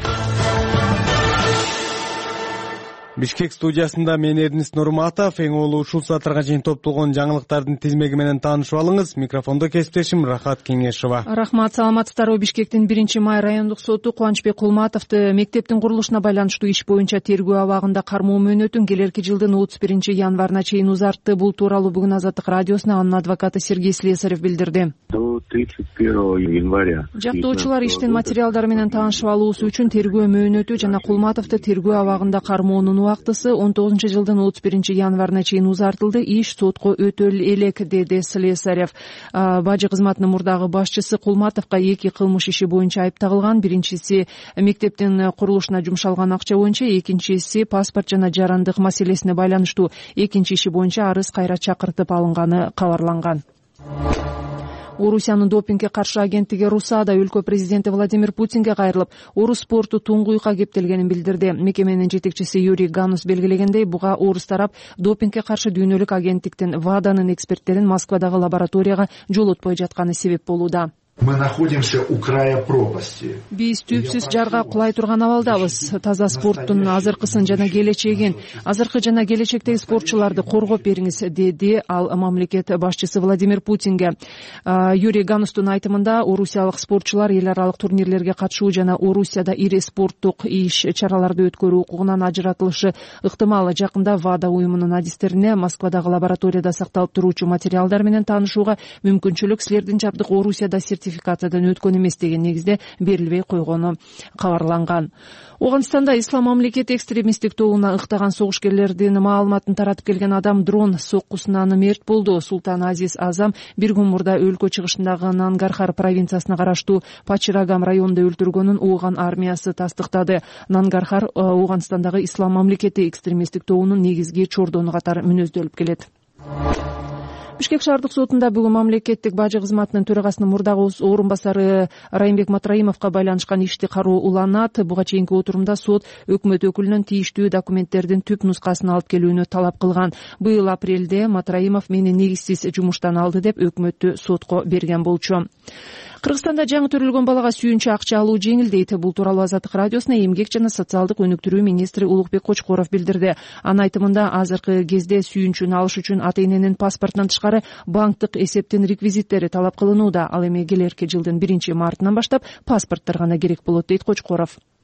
Бишкек студиясында мен Эрнест Нурматов, эң олуу ушул сааттарга чейин топтолгон жаңылыктардын тизмеги менен таанышып алыңыз. Микрофондо кесиптешим Рахат Кеңешова. Рахмат, саламатсыздарбы? Бишкектин 1-май райондук соту Кубанычбек Кулматовду мектептин курулушуна байланыштуу иш боюнча тергөө абагында кармоо мөөнөтүн келерки жылдын 31 январына чейин узартты. Бул тууралуу бүгүн Азаттык радиосуна анын адвокаты Сергей Слесарев билдирди. До 31 января жактоочулар иштин материалдары менен таанышып алуусу үчүн тергөө мөөнөтү жана Кулматовду тергөө абагында кармоонун убактысы 19 жылдын 31 январына чейин узартылды. Иш сотко өтө элек, деди Слесарев. Бажы кызматынын мурдагы башчысы Кулматовго 2 кылмыш иши боюнча айып тагылган. Биринчиси мектептин курулушуна жумшалган акча боюнча, экинчиси паспорт жана жарандык маселесине байланыштуу экинчи иши боюнча арыз кайра чакыртып алынганы кабарланган. Орусиянын допингге каршы агенттиги РУСАДА өлкө президенти Владимир Путинге кайрылып, орус спорту туңгуйка кептелгенин билдирди. Мекеменин жетекчиси Юрий Ганус белгилегендей, буга орус тарап допингге каршы дүйнөлүк агенттиктин ВАДАнын эксперттерин Москвадагы лабораторияга жолотпой жатканы себеп болууда. Мы находимся у края пропасти. Биз түпсүз жарга кулай турган абалдабыз. Таза спорттун азыркысын жана келечегин, азыркы жана келечектеги спортчуларды коргоп бериңиз, деди ал мамлекет башчысы Владимир Путинге. Юрий Ганустун айтымында, орусиялык спортчулар эл аралык турнирлерге катышуу жана Орусияда ири спорттук иш чараларды өткөрүү укугунан ажыратылышы ыктымал. Жакында ВАДА уюмунун адистерине Москвадагы лабораторияда сакталып туруучу материалдар менен таанышууга мүмкүнчүлүк силердин жабдык Орусияда сертификациядан өткөн эмес деген негизде берилбей койгону кабарланган. Оганстанда Ислам мамлекети экстремисттик тобуна ыктаган согушкерлердин маалыматын таратып келген адам дрон соккусунан мерт болду. Султан Азиз Азам бир күн мурда өлкө чыгышындагы Нангархар провинциясына караштуу Пачирагам районунда өлтүргөнүн Ооган армиясы тастыктады. Нангархар Оганстандагы Ислам мамлекети экстремисттик тобунун негизги чордону катары мүнөздөлүп келет. Бишкек шаардык сотунда бүгүн мамлекеттик бажы кызматынын төрагасынын мурдагы орун басары Райымбек Матраимовго байланышкан ишти кароо уланат. Буга чейинки отурумда сот өкмөт өкүлүнүн тийиштүү документтердин түп нускасын алып келүүнү талап кылган. Быйыл апрелде Матраимов мени негизсиз жумуштан алды деп өкмөттү сотко берген болчу. Кыргызстанда жаңы төрөлгөн балага сүйүнчө акча алуу жеңилдейт. Бул тууралуу Азаттык радиосуна эмгек жана социалдык өнүктүрүү министри Улукбек Кочкоров билдирди. Анын айтымында, азыркы кезде сүйүнчүнү алыш үчүн ата-эненин паспортунан тышкары банктык эсептин реквизиттери талап кылынууда. Ал эми келерки жылдын 1 мартынан баштап паспорттор гана керек болот, дейт Кочкоров.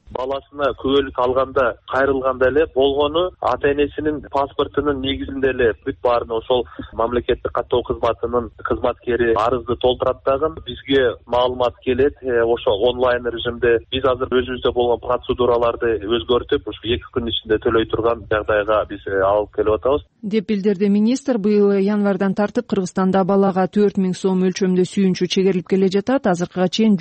баласына күбөлүк алганда кайрылганда эле болгону ата энесинин паспортунун негизинде эле бүт баарын ошол мамлекеттик каттоо кызматынын кызматкери арызды толтурат дагы бизге маалымат келет ошо онлайн режимде. Биз азыр өзүбүздө болгон процедураларды өзгөртүп ушу 2 күн ичинде төлөй турган жагдайга биз алып келип атабыз деп билдирди министр. Быйыл январдан тартып Кыргызстанда балага 4000 сом өлчөмдө сүйүнчү чегерилип келе жатат. Азыркыга чейин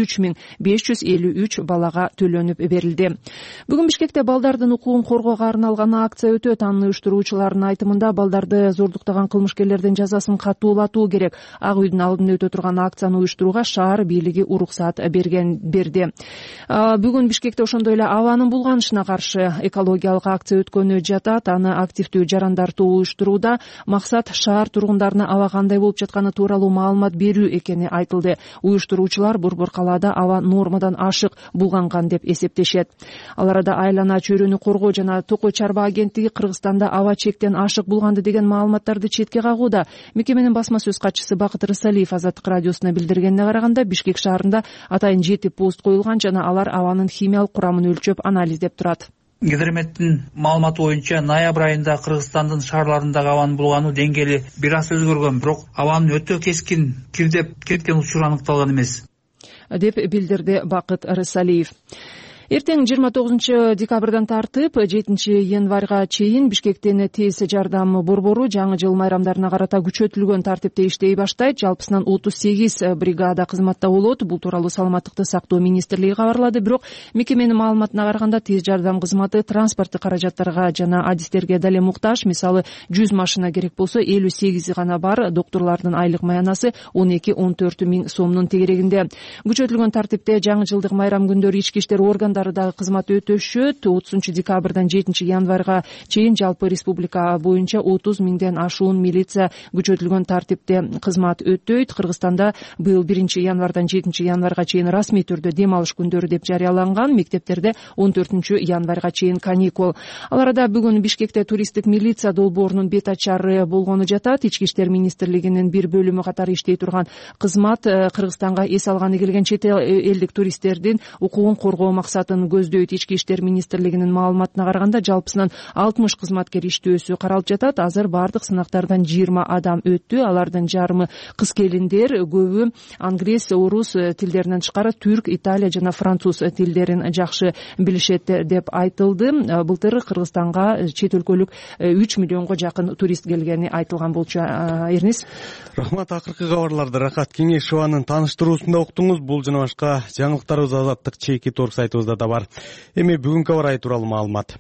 103.553 балага төлөнүп берилди. Бүгүн Бишкекте балдардын укугун коргоого арналган акция өтөт. Анын уюштуруучулардын айтымында балдарды зордуктаган кылмышкерлердин жазасын катуулатуу керек. Ак үйдүн алдында өтө турган акцияны уюштурууга шаар бийлиги уруксат берди. Бүгүн Бишкекте ошондой эле абанын булганышына каршы экологиялык акция өткөнү жатат. Аны активдүү жарандар тобу уюштурууда. Максат шаар тургундарына аба кандай болуп жатканы тууралуу маалымат берүү экени айтылды. Уюштуруучулар Борбор калаада аба нормадан ашык булганган деп эсептешет. Ал арада Айлана чөйрөнү коргоо жана Токой чарба агенттиги Кыргызстанда аба чектен ашык булганды деген маалыматтарды четке кагууда. Мекеменин басма сөз катчысы Бакыт Рысалиев Азаттык радиосуна билдиргенине караганда, Бишкек шаарында атайын 7 пост коюлган жана алар абанын химиялык курамын өлчөп анализдеп турат. Гидрометтин маалыматы боюнча ноябрь айында Кыргызстандын шаарларындагы абанын булгануу деңгээли бир аз өзгөргөн, бирок абанын өтө кескин кирдеп кеткен учур аныкталган эмес деп билдирди Бакыт Рысалиев. Эртең 29 декабрдан тартып 7 январга чейин Бишкектен тез жардам борбору жаңы жыл майрамдарына карата күчөтүлгөн тартипте иштей баштайт. Жалпысынан 38 бригада кызматта болот. Бул тууралуу Саламаттыкты сактоо министрлиги кабарлады. Бирок мекеменин маалыматына караганда тез жардам кызматы транспорттук каражаттарга жана адистерге дале муктаж. Мисалы 100 машина керек болсо 58 гана бар. Доктурлардын айлык маянасы 12-14 миң сомдун тегерегинде. Күчөтүлгөн тартипте жаңы жылдык майрам күндөрү ички иштер органдары дагы кызмат өтөшөт. 30 декабрдан 7 январга чейин жалпы республика боюнча 30 миңден ашуун милиция күчөтүлгөн тартипте кызмат өтөйт. Кыргызстанда быйыл 1 январдан 7 январга чейин расмий түрдө дем алыш күндөрү деп жарыяланган. Мектептерде 14 январга чейин каникул. Ал арада бүгүн Бишкекте туристтик милиция долбоорунун бет ачары болгону жатат. Ички иштер министрлигинин бир бөлүмү катары иштей турган кызмат Кыргызстанга эс алганы келген чет элдик туристтердин укугун коргоо максатын көздөйт. Ички иштер министрлигинин маалыматына караганда жалпысынан 60 кызматкер иштөөсү каралып жатат. Азыр бардык сынактардан 20 адам өттү. Алардын жарымы кыз келиндер, көбү англис, орус тилдеринен тышкары түрк, италия жана француз тилдерин жакшы билишет деп айтылды. Былтыр Кыргызстанга чет өлкөлүк 3 миллионго жакын турист келгени айтылган болчу. Эрнис. Рахмат. Акыркы кабарларды Рахат Кеңеш Шубанын тааныштыруусунда уктуңуз. Бул жана башка жаңылыктарыбыз Азаттык чейки торг сайтыбызда да бар. Эми бүгүнкү аба ырайы тууралуу маалымат.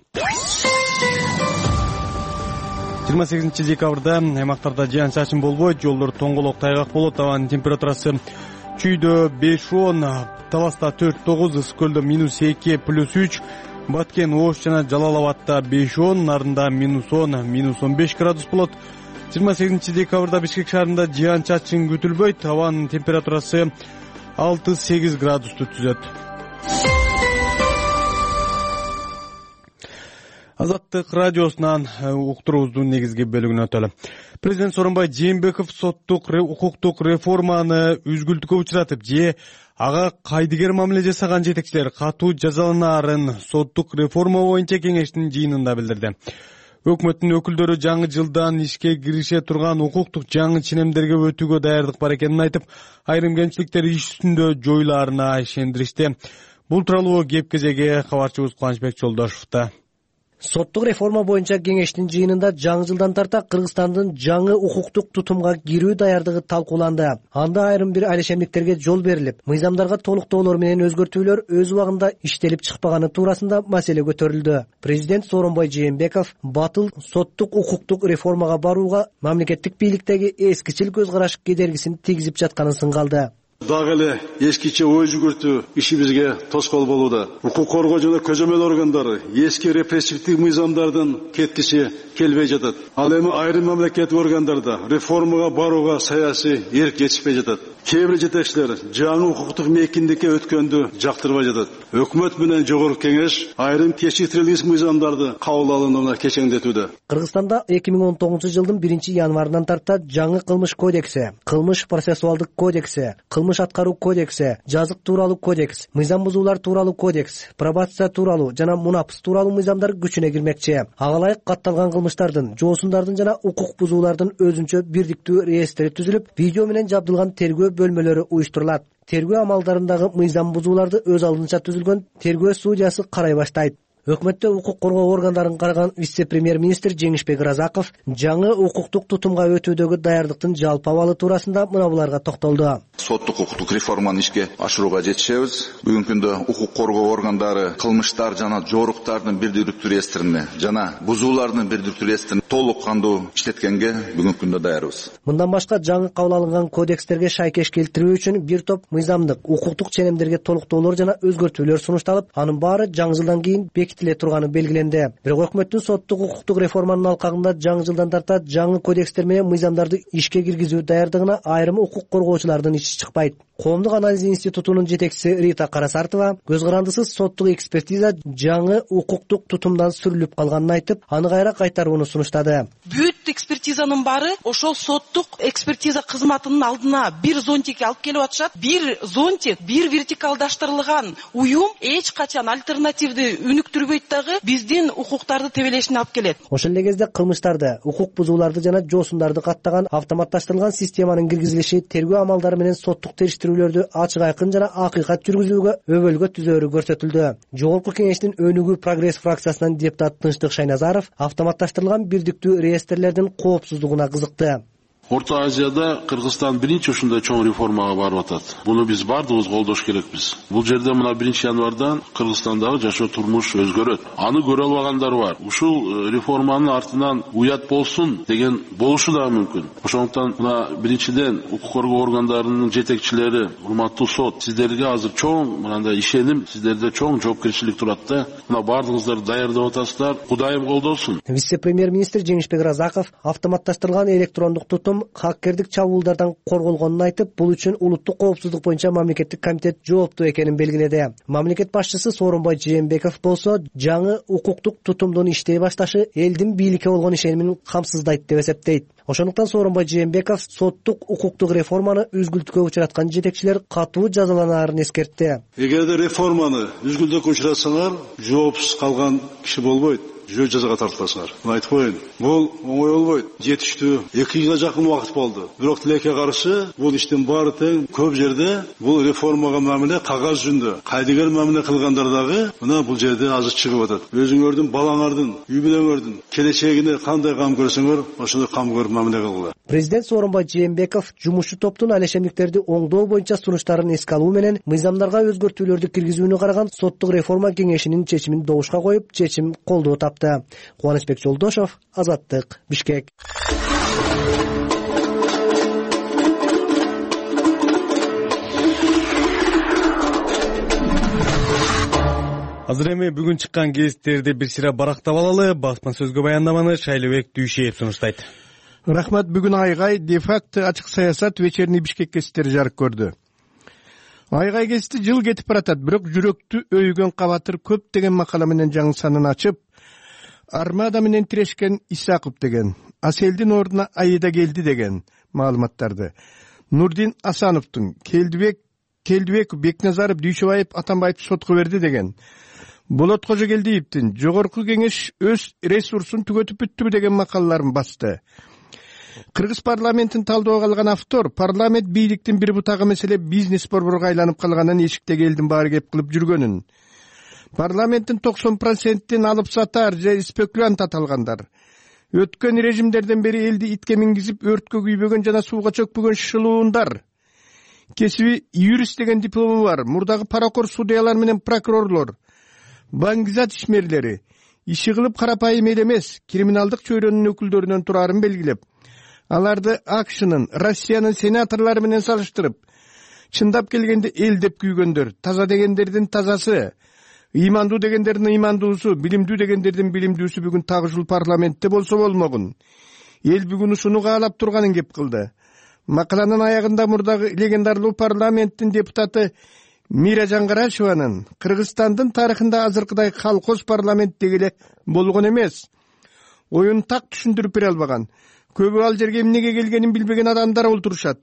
28 декабрда аймактарда жаан чачын болбойт, жолдор тоңголок, тайгак болот. Абанын температурасы Чүйдө 5-10, Таласта 4-9, Ысык көлдө -2, +3, Баткен, Ош жана Жалал-Абадта 5-10, Нарында -10, -15 градус болот. 28 декабрда Бишкек шаарында жаан чачын күтүлбөйт. Абанын температурасы 6-8 градусту түзөт. Азаттык радиосунан уктуруубуздун негизги бөлүгүнө өтөлү. Президент Сооронбай Жээнбеков соттук укуктук реформаны үзгүлтүккө учуратып же ага кайдыгер мамиле жасаган жетекчилер катуу жазаланаарын соттук реформа боюнча кеңештин жыйынында билдирди. Өкмөттүн өкүлдөрү жаңы жылдан ишке кирише турган укуктук жаңы ченемдерге өтүүгө даярдык бар экенин айтып, айрым кемчиликтер иш үстүндө жоюлаарына ишендиришти. Бул тууралуу кеп кезеге кабарчыбыз Кубанычбек Жолдошовдо. Соттук реформа боюнча кеңештин жыйынында жаңы жылдан тарта Кыргызстандын жаңы укуктук тутумга кирүү даярдыгы талкууланды. Анда айрым бир айлешемдиктерге жол берилип, мыйзамдарга толуктоолор менен өзгөртүүлөр өз убагында иштелип чыкпаганы туурасында маселе көтөрүлдү. Президент Сооронбай Жээнбеков батыл соттук укуктук реформага барууга мамлекеттик бийликтеги эскичил көз караш кедергисин тийгизип жатканын сынгалды. Дагы эле эскиче ой жүгүртүү ишибизге тоскоол болууда. Укук коргоо жана көзөмөл органдары эски репрессивдик мыйзамдардын кеткиси келбей жатат. Ал эми айрым мамлекеттик органдарда реформага барууга саясий эрк жетишпей жатат. Кээ бир жетекчилер жаңы укуктук мейкиндикке өткөндү жактырбай жатат. Өкмөт менен жогорку кеңеш айрым кечиктирилгис мыйзамдарды кабыл алууну кечеңдетүүдө. Кыргызстанда 2019 жылдын 1 январынан тарта жаңы кылмыш кодекси, кылмыш процессуалдык кодекси, кылмыш аткаруу кодекси, жазык тууралуу кодекс, мыйзам бузуулар тууралуу кодекс, пробация тууралуу жана мунапс тууралуу мыйзамдар күчүнө кирмекчи. Ага ылайык катталган кылмыштардын, жоосундардын жана укук бузуулардын өзүнчө бирдиктүү реестри түзүлүп, видео менен жабдылган тергөө бөлмөлөрү уюштурулат. Тергөө амалдарындагы мыйзам бузууларды өз алдынча түзүлгөн тергөө судьясы карай баштайт. Өкмөттө укук коргоо органдарын караган вице-премьер-министр Жеңишбек Разаков жаңы укуктук тутумга өтүүдөгү даярдыктын жалпы абалы туурасында мына буларга токтолду. Соттук укуктук реформаны ишке ашырууга жетишебиз. Бүгүнкү күндө укук коргоо органдары кылмыштар жана жоруктардын бирдиктүү реестрине жана бузуулардын бирдиктүү реестрин толук кандуу иштеткенге бүгүнкү күндө даярбыз. Мындан башка жаңы кабыл алынган кодекстерге шайкеш келтирүү үчүн бир топ мыйзамдык, укуктук ченемдерге толуктоолор жана өзгөртүүлөр сунушталып, анын баары жаңы жылдан кийин бекитиле турганы белгиленди. Бирок өкмөттүн соттук укуктук реформанын алкагында жаңы жылдан тарта жаңы кодекстер менен мыйзамдарды ишке киргизүү даярдыгына айрым укук коргоочулардын иши чыкпайт. Коомдук анализ институтунун жетекчиси Рита Карасартова көз карандысыз соттук экспертиза жаңы укуктук тутумдан сүрүлүп калганын айтып, аны кайра кайтарууну сунуштады. Бүт экспертизанын баары ошол соттук экспертиза кызматынын алдына бир зонтик алып келип атышат. Бир зонтик, бир вертикалдаштырылган уюм эч качан альтернативди өнүктүрбөйт дагы биздин укуктарды тебелешине алып келет. Ошол эле кезде кылмыштарды, укук бузууларды жана жоосундарды каттаган автоматташтырылган системанын киргизилиши тергөө амалдары менен соттук териштирүүлөрдү ачык айкын жана акыйкат жүргүзүүгө өбөлгө түзөөрү көрсөтүлдү. Жогорку кеңештин өнүгүү прогресс фракциясынан депутат Тынчтык Шайназаров автоматташтырылган бирдиктүү реестрлердин коопсуздугуна кызыкты. Орто Азияда Кыргызстан биринчи ушундай чоң реформага барып атат. Буну биз бардыгыбыз колдош керекпиз. Бул жерде мына 1-январдан Кыргызстандагы жашоо турмуш өзгөрөт. Аны көрө албагандар бар. Ушул реформанын артынан уят болсун деген болушу да мүмкүн. Ошондуктан мына биринчиден укук коргоо органдарынын жетекчилери, урматтуу сот, сиздерге азыр чоң мындай ишеним, сиздерде чоң жоопкерчилик турат да. Мына бардыгыңыздар даярдап атасыздар. Кудайым колдосун. Вице-премьер-министр Жеңишбек Разаков автоматташтырылган электрондук тутум хаккердик чабуулдардан корголгонун айтып, бул үчүн улуттук коопсуздук боюнча мамлекеттик комитет жооптуу экенин белгиледи. Мамлекет башчысы Сооронбай Жээнбеков болсо, жаңы укуктук тутумдун иштей башташы элдин бийликке болгон ишенимин камсыздайт деп эсептейт. Ошондуктан Сооронбай Жээнбеков соттук укуктук реформаны үзгүлтүккө учураткан жетекчилер катуу жазаланаарын эскертти. Эгерде реформаны үзгүлтүккө учуратсаңар, жоопсуз калган киши болбойт. Жөө жазага тартыласыңар. Мына айтып коеюн. Бул оңой болбойт. Жетиштүү 2 жылга жакын убакыт болду. Бирок тилекке каршы бул иштин баары тең көп жерде бул реформага мамиле кагаз жүзүндө. Кайдыгер мамиле кылгандар дагы мына бул жерде азыр чыгып атат. Өзүңөрдүн, балаңардын, үй бүлөңөрдүн келечегине кандай кам көрсөңөр, ошондой кам көрүп мамиле кылгыла. Президент Сооронбай Жээнбеков жумушчу топтун алешемдиктерди оңдоо боюнча сунуштарын эске алуу менен мыйзамдарга өзгөртүүлөрдү киргизүүнү караган соттук реформа кеңешинин чечимин добушка коюп, чечим колдоо тапты. Кубанычбек Жолдошов, Азаттык, Бишкек. Азыр эми бүгүн чыккан гезиттерди бир сыйра барактап алалы. Басма сөзгө баяндаманы Шайлыбек Дүйшеев сунуштайт. Рахмат. Бүгүн Айгай де-факто ачык саясат вечерний Бишкек гезиттери жарык көрдү. Айгай гезити жыл кетип баратат, бирок жүрөктү өйгөн кабатыр көптөгөн макала менен жаңы санын ачып, Армада менен тирешкен Исаков деген, Аселдин ордуна Аида келди деген маалыматтарды, Нурдин Асановдун, Келдибек Бекназаров, Дүйшөбаев, Атамбаев сотко берди деген, Болот Кожогелдиевдин жогорку кеңеш өз ресурсун түгөтүп бүттү деген макалаларын басты. Кыргыз парламентин талдоого алган автор парламент бийликтин бир бутагы маселе бизнес борборго айланып калганын, эшиктеги элдин баары кеп кылып жүргөнүн, парламенттин 90%-тин алып сатар же спекулянт аталгандар, өткөн режимдерден бери элди итке мингизип өрткө күйбөгөн жана сууга чөкпөгөн шылуундар, кесиби юрист деген диплому бар, мурдагы паракор судьялар менен прокурорлор, баңгизат ишмерлери иши кылып карапайым эл эмес, криминалдык чөйрөнүн өкүлдөрүнөн турарын белгилеп, аларды АКШнын, Россиянын сенаторлору менен салыштырып, чындап келгенде эл деп күйгөндөр, таза дегендердин тазасы, ыймандуу дегендердин ыймандуусу, билимдүү дегендердин билимдүүсү бүгүн так ушул парламентте болсо болмогун. Эл бүгүн ушуну каалап турганын кеп кылды. Макаланын аягында мурдагы легендарлуу парламенттин депутаты Мира Жаңгарашеванын Кыргызстандын тарыхында азыркыдай колхоз парламент дегеле болгон эмес, оюн так түшүндүрүп бере албаган, көбү ал жерге эмнеге келгенин билбеген адамдар олтурушат.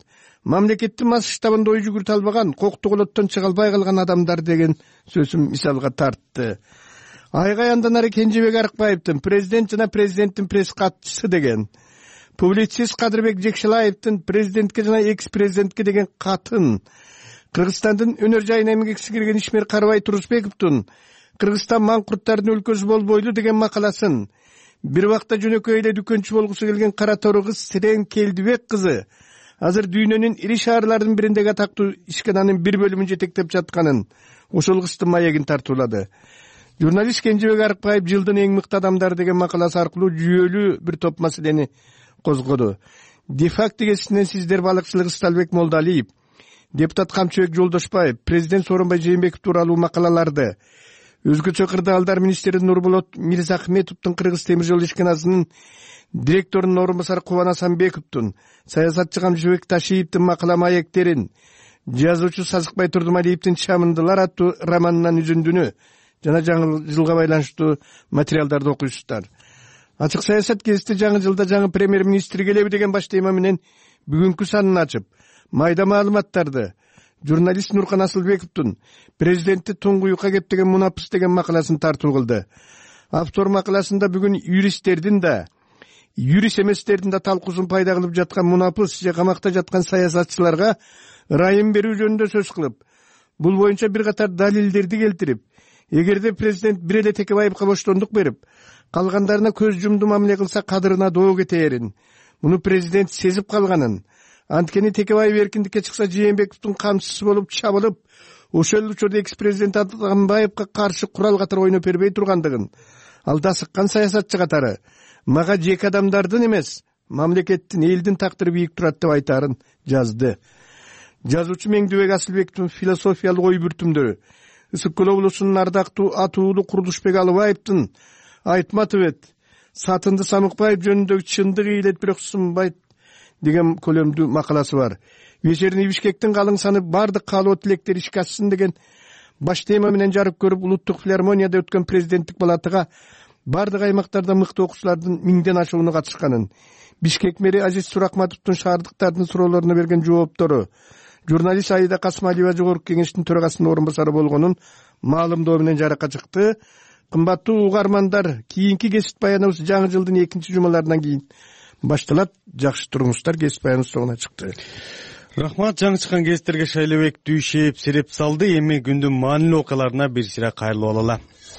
мамлекеттин масштабында ой жүгүртө албаган, коктук олоттон чыга албай калган адамдар деген сөзүн мисалга тартты. Айгай андан ары Кенжебек Арыкбаевдин президент жана президенттин пресс катчысы деген, публицист Кадырбек Жекшелаевдин президентке жана экс-президентке деген катын, Кыргызстандын өнөр жайына эмгекси кирген ишмер Карабай Турусбековдун Кыргызстан маңкурттардын өлкөсү болбойлу деген макаласын, бир убакта жөнөкөй эле дүкөнчү болгусу келген кара тору кыз Сирен Келдибек кызы азыр дүйнөнүн ири шаарларынын бириндеги атактуу ишкананын бир бөлүмүн жетектеп жатканын, ошол кыздын маегин тартуулады. Журналист Кенжебек Арыкбаев жылдын эң мыкты адамдары деген макаласы аркылуу жүйөлүү бир топ маселени козгоду. Дефакт гезитинен сиздер балыкчылык Сталбек Молдалиев, депутат Камчыбек Жолдошбаев, президент Сооронбай Жээнбеков тууралуу макалаларды, өзгөчө кырдаалдар министри Нурболот Мирзахметовдун Кыргыз темир жол ишканасынын директорунун орун басары Кубан Асанбековдун, саясатчы Камчыбек Ташиевдин макала маектерин, жазуучу Сазыкбай Турдумалиевдин Чамындылар аттуу романынан үзүндүнү жана жаңы жылга байланыштуу материалдарды окуйсуздар. Ачык саясат гезити жаңы жылда жаңы премьер-министр келеби деген баш тема менен бүгүнкү санын ачып, майда маалыматтарды журналист Нуркан Асылбековдун президентти туңгуюкка кептеген мунапыс деген макаласын тартуу кылды. Автор макаласында бүгүн юристтердин да, юрист эместердин да талкуусун пайда кылып жаткан мунапыс же камакта жаткан саясатчыларга ырайым берүү жөнүндө сөз кылып, бул боюнча бир катар далилдерди келтирип, эгерде президент бир эле Текебаевка боштондук берип, калгандарына көз жумду мамиле кылса кадырына доо кетээрин, муну президент сезип калганын, анткени Текебаев эркиндикке чыкса Жээнбековдун камчысы болуп чабылып, ошол учурда экс-президент Атамбаевка каршы курал катары ойноп бербей тургандыгын, ал дасыккан саясатчы катары мага жеке адамдардын эмес, мамлекеттин, элдин тактыры бийик турат деп айтаарын жазды. Жазуучу Меңдүбек Асылбековдун философиялык ой бүртүмдөрү, Ысык көл облусунун ардактуу атуулуу Курдушбек Алыбаевдин Айтматов эт, Сатынды Самыкбаев жөнүндөгү чындык ыйлет бирок сынбайт деген көлөмдүү макаласы бар. Вечерний Бишкектин калың саны бардык каалоо тилектер ишке ашсын деген баш тема менен жарык көрүп, улуттук филармонияда өткөн президенттик палатага бардык аймактарда мыкты окуучулардын 1000ден ашууну катышканын, Бишкек мэри Азиз Суракматовдун шаардыктардын суроолоруна берген жооптору, журналист Аида Касмалиева жогорку кеңештин төрагасынын орун басары болгонун маалымдоо менен жарыкка чыкты. Кымбаттуу угармандар, кийинки кесип баяныбыз жаңы жылдын 2 жумаларынан кийин башталат. Жакшы туруңуздар, кесип баяныбыз соңуна чыкты. Рахмат, жаңы чыккан кесиптерге Шайлебек Дүйшев сереп салды. Эми күндүн маанилүү окуяларына бир сыйра кайрылып алалы.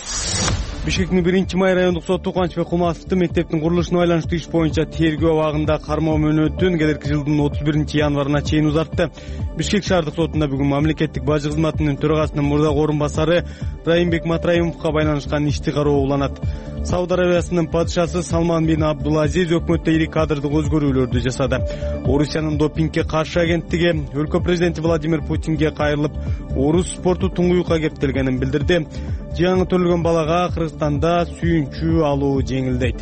Бишкектин 1-май райондук соту Кубанычбек Кумасовду мектептин курулушуна байланыштуу иш боюнча тергөө абагында кармоо мөөнөтүн келерки жылдын 31-январына чейин узартты. Бишкек шаардык сотунда бүгүн мамлекеттик бажы кызматынын төрагасынын мурдагы орун басары Райымбек Матраимовго байланышкан ишти кароо уланат. Сауд Арабиясынын падышасы Салман бин Абдулазиз өкмөттө ири кадрдык өзгөрүүлөрдү жасады. Орусиянын допингге каршы агенттиги өлкө президенти Владимир Путинге кайрылып, орус спорту туңгуюкка кептелгенин билдирди. Жаңы төрөлгөн балага Кыргызстанда сүйүнчү алуу жеңилдейт.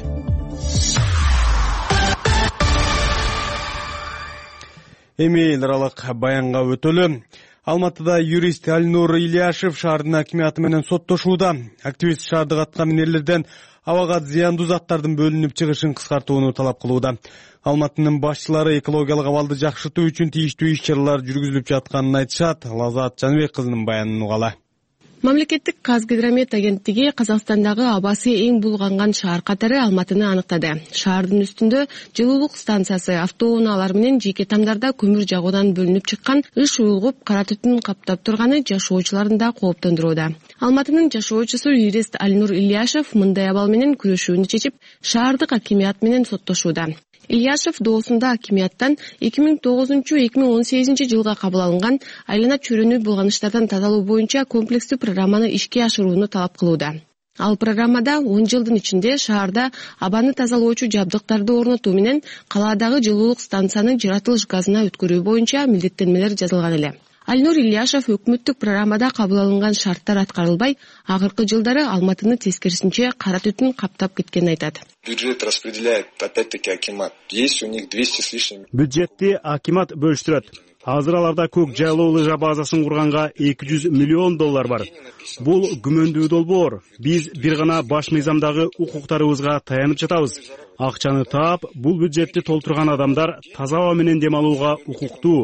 Эми эл аралык баянга өтөлү. Алматыда юрист Альнур Ильяшев шаардын акиматы менен соттошууда. Активист шаардык атка минерлерден абага зыяндуу заттардын бөлүнүп чыгышын кыскартууну талап кылууда. Алматынын башчылары экологиялык абалды жакшыртуу үчүн тийиштүү иш-чаралар жүргүзүлүп жатканын айтышат. Лазат Жаныбек кызынын баянын угалы. Мамлекеттик Казгидромет агенттиги Казакстандагы абасы эң булганган шаар катары Алматыны аныктады. Шаардын үстүндө жылуулук станциясы, автоунаалар менен жеке тамдарда көмүр жагуудан бөлүнүп чыккан ыш уйулгуп, кара түтүн каптап турганы жашоочуларын да кооптондурууда. Алматынын жашоочусу юрист Альнур Ильяшев мындай абал менен күрөшүүнү чечип, шаардык акимият менен соттошууда. Ильяшев доосунда акимияттан 2009-2018 жылга кабыл алынган айлана чөйрөнүү булганыштардан тазалоо боюнча комплекстүү программаны ишке ашырууну талап кылууда. Ал программада 10 жылдын ичинде шаарда абаны тазалоочу жабдыктарды орнотуу менен калаадагы жылуулук станцияны жаратылыш газына өткөрүү боюнча милдеттенмелер жазылган эле. Альнур Ильяшев өкмөттүк программада кабыл алынган шарттар аткарылбай, акыркы жылдары Алматыны тескерисинче кара түтүн каптап кеткенин айтат. Бюджет распределяет опять-таки акимат. Есть у них 200 с лишним. Бюджетти акимат бөлүштүрөт. Азыр аларда көк жайлуу лыжа базасын курганга $200 миллион бар. Бул күмөндүү долбоор. Биз бир гана баш мыйзамдагы укуктарыбызга таянып жатабыз. Акчаны таап, бул бюджетти толтурган адамдар таза аба менен дем алууга укуктуу.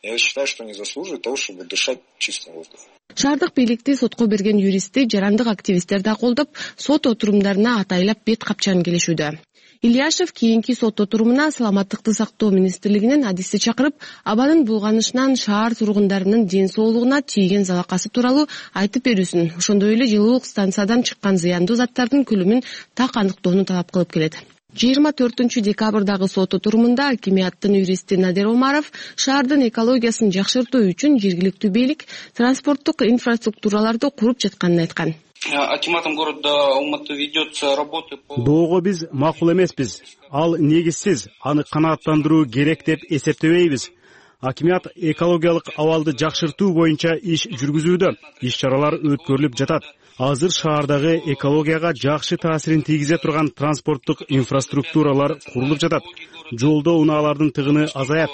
Я считаю, что не заслуживает того, чтобы дышать чистым воздухом. Шаардык бийликти сотко берген юристти жарандык активисттер да колдоп, сот отурумдарына атайлап бет капчан келишүүдө. Ильяшев кийинки сот отурумуна саламаттыкты сактоо министрлигинен адисти чакырып, абанын булганышынан шаар тургундарынын ден соолугуна тийген залакасы тууралуу айтып берүүсүн, ошондой эле жылуулук станциядан чыккан зыяндуу заттардын көлөмүн так аныктоону талап кылып келет. 24 декабрдагы сот отурумунда акимияттын юристи Надир Омаров шаардын экологиясын жакшыртуу үчүн жергиликтүү бийлик транспорттук инфраструктураларды куруп жатканын айткан. Акиматом города Алматы ведется работы по... Доого биз макул эмеспиз. Ал негизсиз, аны канааттандыруу керек деп эсептебейбиз. Акимият экологиялык абалды жакшыртуу боюнча иш жүргүзүүдө. Иш-чаралар өткөрүлүп жатат. Азыр шаардагы экологияга жакшы таасирин тийгизе турган транспорттук инфраструктуралар курулуп жатат. Жолдо унаалардын тыгыны азаят.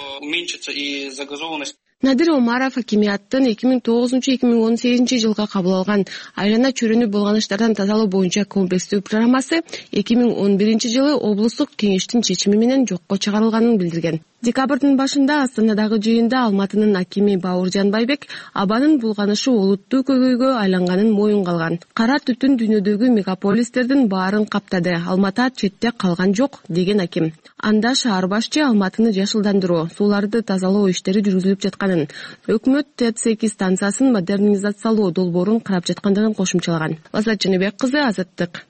Надир Омаров акимияттын 2009-2018 жылга кабыл алган айлана чөйрөнү булганыштардан тазалоо боюнча комплекстүү программасы 2011 жылы облустук кеңештин чечими менен жокко чыгарылганын билдирген. Декабрдын башында Астанадагы жыйында Алматынын акими Бауыржан Байбек абанын булганышы олуттуу көйгөйгө айланганын моюнга алган. Кара түтүн дүйнөдөгү мегаполистердин баарын каптады, Алматы четте калган жок деген аким. Анда шаар башчы Алматыны жашылдандыруу, сууларды тазалоо иштери жүргүзүлүп жатканын, өкмөт ТЭЦ-2 станциясын модернизациялоо долбоорун карап жаткандыгын кошумчалаган. Азат Жаныбек кызы, Азаттык.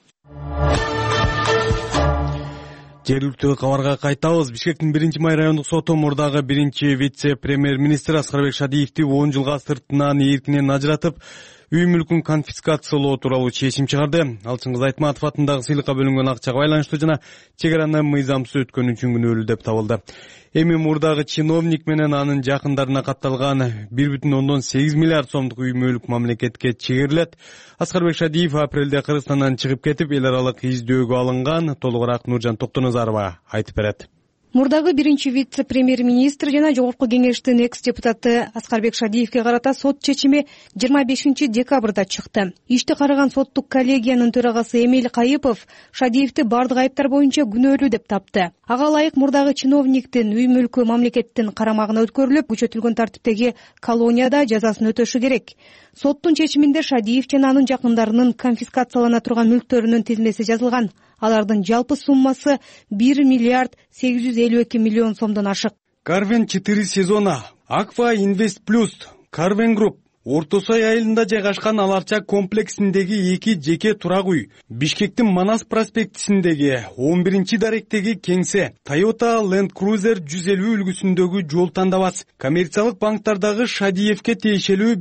Жергиликтүү кабарга кайтабыз. Бишкектин 1-май райондук соту мурдагы вице-премьер-министр Аскарбек Шадиевди 10 жылга сыртынан эркинен ажыратып, үй мүлкүн конфискациялоо тууралуу чечим чыгарды. Алчыңгыз Айтматов атындагы сыйлыкка бөлүнгөн акчага байланыштуу жана чек араны мыйзамсыз өткөн үчүн күнөөлүү деп табылды. Эми мурдагы чиновник менен анын жакындарына катталган 1,8 миллиард сомдук үй мүлк мамлекетке чегерилет. Аскарбек Шадиев апрелде Кыргызстандан чыгып кетип, эл аралык издөөгө алынган. Толугураак Нуржан Токтоназарова айтып берет. Мурдагы биринчи вице-премьер-министр жана жогорку кеңештин экс-депутаты Аскарбек Шадиевге карата сот чечими 25 декабрда чыкты. Ишти караган соттук коллегиянын төрагасы Эмиль Кайыпов Шадиевди бардык айыптар боюнча күнөөлүү деп тапты. Ага ылайык мурдагы чиновниктин үй мүлкү мамлекеттин карамагына өткөрүлүп, күчөтүлгөн тартиптеги колонияда жазасын өтөшү керек. Соттун чечиминде Шадиев жана анын жакындарынын конфискациялана турган мүлктөрүнүн тизмеси жазылган. Алардын жалпы суммасы 1 миллиард 852 миллион сомдон ашык. Карвен 4 сезона, Аква Инвест Плюс, Карвен Групп, Орто Сой айылында жайгашкан Аларча комплексиндеги 2 жеке турак үй, Бишкектин Манас проспектисиндеги 11-чи даректеги кеңсе, Toyota Land Cruiser 150 үлгүсүндөгү жол тандабас, коммерциялык банктардагы Шадиевке тиешелүү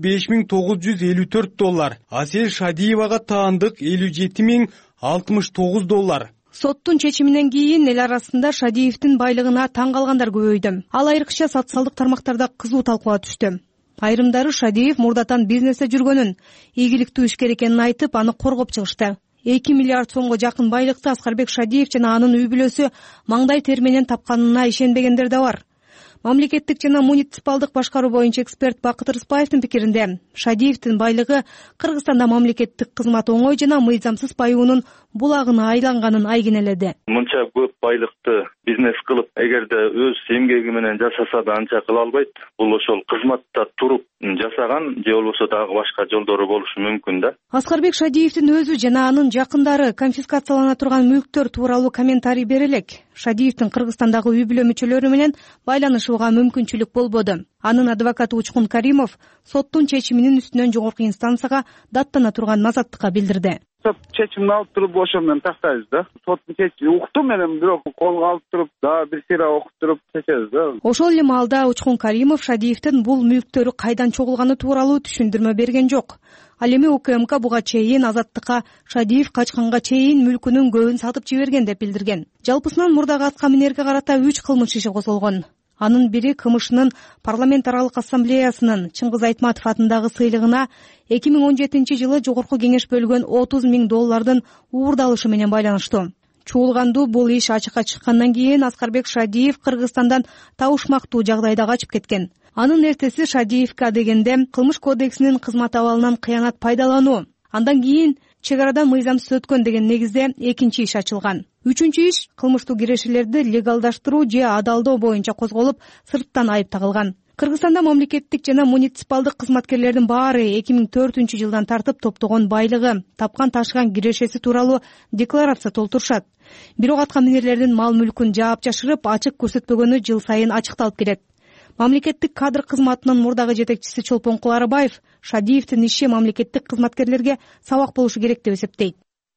$5,954, Асел Шадиевага таандык $57,069. Соттун чечиминен кийин эл арасында Шадиевдин байлыгына таң калгандар көбөйдү. Ал айрыкча социалдык тармактарда кызуу талкууга түштү. Айрымдары Шадиев мурдатан бизнесте жүргөнүн, ийгиликтүү ишкер экенин айтып, аны коргоп чыгышты. 2 миллиард сомго жакын байлыкты Аскарбек Шадиев жана анын үй бүлөсү маңдай терменен тапканына ишенбегендер да бар. Мамлекеттик жана муниципалдык башкаруу боюнча эксперт Бакыт Рыспаевдин пикиринде, Шадиевдин байлыгы Кыргызстанда мамлекеттик кызмат оңой жана мыйзамсыз паюунун булагына айланганын айгинеледи. Мынча көп байлыкты бизнес кылып, эгерде өз эмгеги менен жашаса да анча кыла албайт. Бул ошол кызматта туруп жасаган же болбосо дагы башка жолдору болушу мүмкүн да. Аскарбек Шадиевдин өзү жана анын жакындары конфискациялана турган мүлктөр тууралуу комментарий бере элек. Шадиевдин Кыргызстандагы үй бүлө мүчөлөрү менен байланышууга мүмкүнчүлүк болбоду. Анын адвокаты Учкун Каримов соттун чечиминин үстүнөн жогорку инстанцияга даттана турган азаттыкка билдирди. Сот чечимин алып туруп ошо менен тактайбыз да. Соттун чечими уктум менен бирок колго алып туруп, дагы бир сыйра окуп туруп чечебиз да. Ошол эле маалда Учкун Каримов Шадиевдин бул мүлктөрү кайдан чогулганы тууралуу түшүндүрмө берген жок. Ал эми УКМК буга чейин азаттыкка Шадиев качканга чейин мүлкүнүн көбүн сатып жиберген деп билдирген. Жалпысынан мурдагы атка минерге карата 3 кылмыш иши козголгон. Анын бири КМШнын парламент аралык ассамблеясынын Чыңгыз Айтматов атындагы сыйлыгына 2017 жылы жогорку кеңеш бөлгөн $30,000 уурдалышы менен байланыштуу. Чуулгандуу бул иш ачыкка чыккандан кийин Аскарбек Шадиев Кыргызстандан табышмактуу жагдайда качып кеткен. Анын эртеси Шадиевке дегенде кылмыш кодексинин кызмат абалынан кыянат пайдалануу. Андан кийин чек арадан мыйзамсыз өткөн деген негизде экинчи иш ачылган. Үчүнчү иш кылмыштуу кирешелерди легалдаштыруу же адалдоо боюнча козголуп, сырттан айып тагылган. Кыргызстанда мамлекеттик жана муниципалдык кызматкерлердин баары 2004-жылдан тартып топтогон байлыгы, тапкан ташыган кирешеси тууралуу декларация толтурушат. Бирок аткаминерлердин мал мүлкүн жаап жашырып, ачык көрсөтпөгөнү жыл сайын ачыкталып келет. Мамлекеттик кадр кызматынын мурдагы жетекчиси Чолпон Куларыбаев Шадиевдин иши мамлекеттик кызматкерлерге сабак болушу керек деп эсептейт.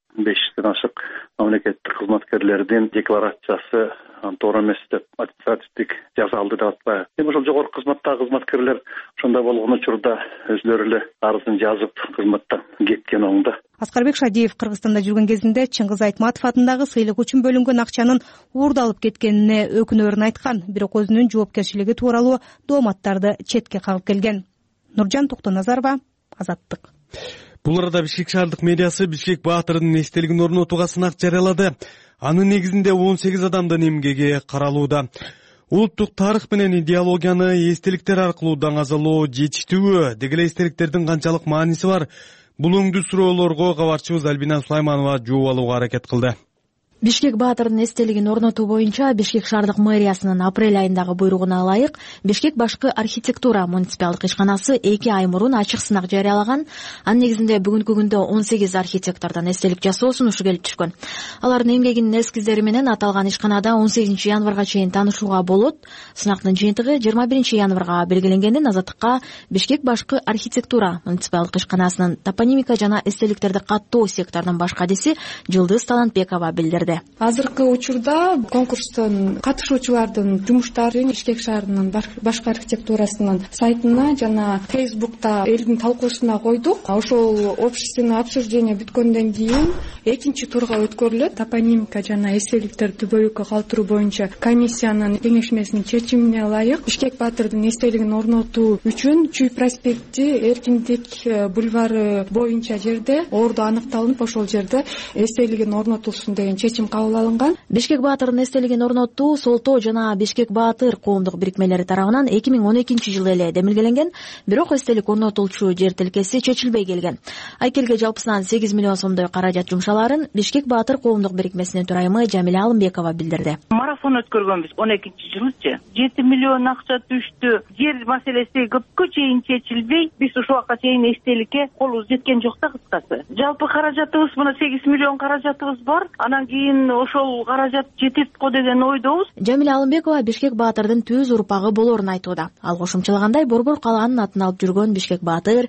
500 ашык мамлекеттик кызматкерлердин декларациясы туура эмес деп административдик жасалды деп атпайбы. Эми ошол жогорку кызматтагы кызматкерлер ошондой болгон учурда өзүлөрү эле арызын жазып кызматтан кеткен оңдо. Аскарбек Шадиев Кыргызстанда жүргөн кезинде Чыңгыз Айтматов атындагы сыйлык үчүн бөлүнгөн акчанын уурдалып кеткенине өкүнөрүн айткан, бирок өзүнүн жоопкерчилиги тууралуу дооматтарды четке кагып келген. Нуржан Токтоназарова, Азаттык. Бул арада Бишкек шаардык мэриясы Бишкек Баатырдын эстелигин орнотууга сынак жарыялады. Анын негизинде 18 адамдын эмгеги каралууда. Улуттук тарых менен идеологияны эстеликтер аркылуу даңазалоо жетиштүүбү, деги эле эстеликтердин канчалык мааниси бар? Бул өңдүү суроолорго кабарчыбыз Альбина Сулайманова жооп алууга аракет кылды. Бишкек Баатырдын эстелигин орнотуу боюнча Бишкек шаардык мэриясынын апрель айындагы буйругуна ылайык Бишкек башкы архитектура муниципалдык ишканасы 2 ай мурун ачык сынак жарыялаган. Анын негизинде бүгүнкү күндө 18 архитектордон эстелик жасоо сунушу келип түшкөн. Алардын эмгегинин эскиздери менен аталган ишканада 18 январга чейин таанышууга болот. Сынактын жыйынтыгы 21 январга белгиленгенин Азаттыкка Бишкек башкы архитектура муниципалдык ишканасынын топонимика жана эстеликтерди каттоо секторунун баш кадиси Жылдыз Талантбекова билдирди. Азыркы учурда конкурстун катышуучулардын жумуштарын Бишкек шаарынын башкы архитектурасынын сайтына жана Facebook'та элдин талкуусуна койдук. Ошол общественное обсуждение бүткөндөн кийин экинчи турга өткөрүлөт. Топонимика жана эстеликтерди түбөлүккө калтыруу боюнча комиссиянын кеңешмесинин чечимине ылайык Бишкек Баатырдын эстелигин орнотуу үчүн Чүй проспекти, Эркиндик бульвары боюнча жерде орду аныкталып, ошол жерде эстелигин орнотулсун деген чечим кабыл алынган. Бишкек Баатырдын эстелигин орнотуу Солтоо жана Бишкек Баатыр коомдук бирикмелери тарабынан 2012-жылы эле демилгеленген, бирок эстелик орнотулчу жер тилкеси чечилбей келген. Айкелге жалпысынан 8 миллион сомдой каражат жумшаларын Бишкек Баатыр коомдук бирикмесинин төрайымы Жамиля Алымбекова билдирди. Марафон өткөргөнбүз 12-жылычы. 7 миллион акча түштү. Жер маселеси көпкө чейин чечилбей, биз ушул убакка чейин эстеликке колубуз жеткен жок да кыскасы. Жалпы каражатыбыз мына 8 миллион каражатыбыз бар. Анан кийин ошол каражат жетет го деген ойдобуз. Жамиля Алымбекова Бишкек Баатырдын түз урпагы болорун айтууда. Ал кошумчалагандай Борбор калаанын атын алып жүргөн Бишкек Баатыр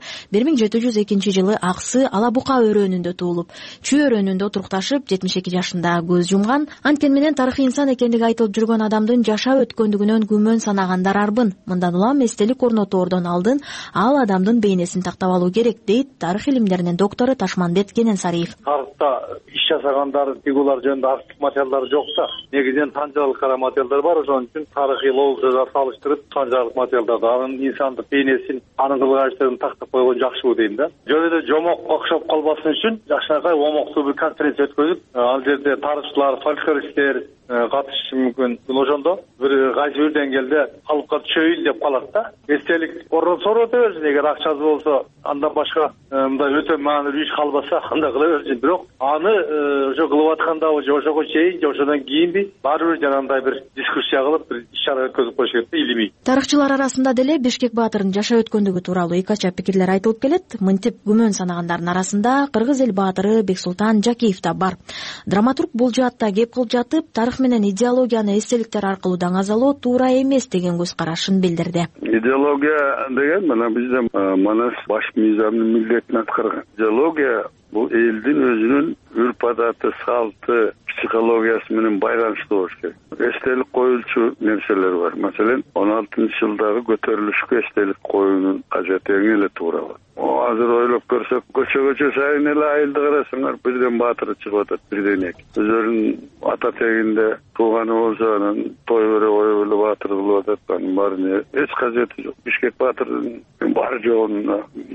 1702-жылы Аксы Алабука өрөөнүндө туулуп, Чүй өрөөнүндө турукташып 72 жашында көз жумган. Анткени менен тарыхый инсан экендиги айтылып жүргөн адамдын жашап өткөндүгүнөн күмөн санагандар арбын. Мындан улам эстелик орнотоордон алдын ал адамдын бейнесин тактап алуу керек, дейт тарых илимдеринин доктору Ташманбет Кененсариев. Тарыхта иш жасагандар, фигуралар жөнүндө архив материалдар жок да. Негизинен танжарлык кара материалдар бар, ошон үчүн тарыхый логикага салыштырып танжарлык материалдарды, анын инсандык бейнесин, анын кылгачтарын тактап койгон жакшы дейм да. Жөн эле жомок окшоп калбасын үчүн жакшынакай омоктуу бир конференция өткөзүп, ал жерде тарыхчылар, фольклористтер катышышы мүмкүн. Ошондо бир кайсы бир деңгээлде калыпка түшөйүн деп калат да. Эстелик орнотсо берсин, эгер акчасы болсо, андан башка мындай өтө маанилүү иш калбаса, андай кыла берсин. Бирок аны ошо кылып аткандабы же ошого чейин же ошодон кийинби баары бир жанагындай бир дискуссия кылып, бир иш-чара өткөзүп коюш керек да, илимий. Тарыхчылар арасында деле Бишкек Баатырдын жашап өткөндүгү тууралуу эки ача пикирлер айтылып келет. Мынтип күмөн санагандардын арасында кыргыз эл баатыры Бексултан Жакиев да бар. Драматург бул жаатта кеп кылып жатып, тарых менен идеологияны эстеликтер аркылуу даңазалоо туура эмес деген көз карашын билдирди. Идеология деген мына бизде манас баш мыйзамдын милдетин аткарган. Идеология бул элдин өзүнүн үрп адаты, салты, психологиясы менен байланыштуу болуш керек. Эстелик коюлчу нерселер бар. Маселен, 16-жылдагы көтөрүлүшкө эстелик коюунун кажети эң эле туура бар. Азыр ойлоп көрсөк, көчө сайын эле айылды карасаңар, бирден баатыр чыгып атат, бирден эки. Өзүнүн ата тегинде тууганы болсо, анан той бере коюп эле баатыр кылып атат, анын баары эч кажети жок. Бишкек Баатырдын бар жоогунда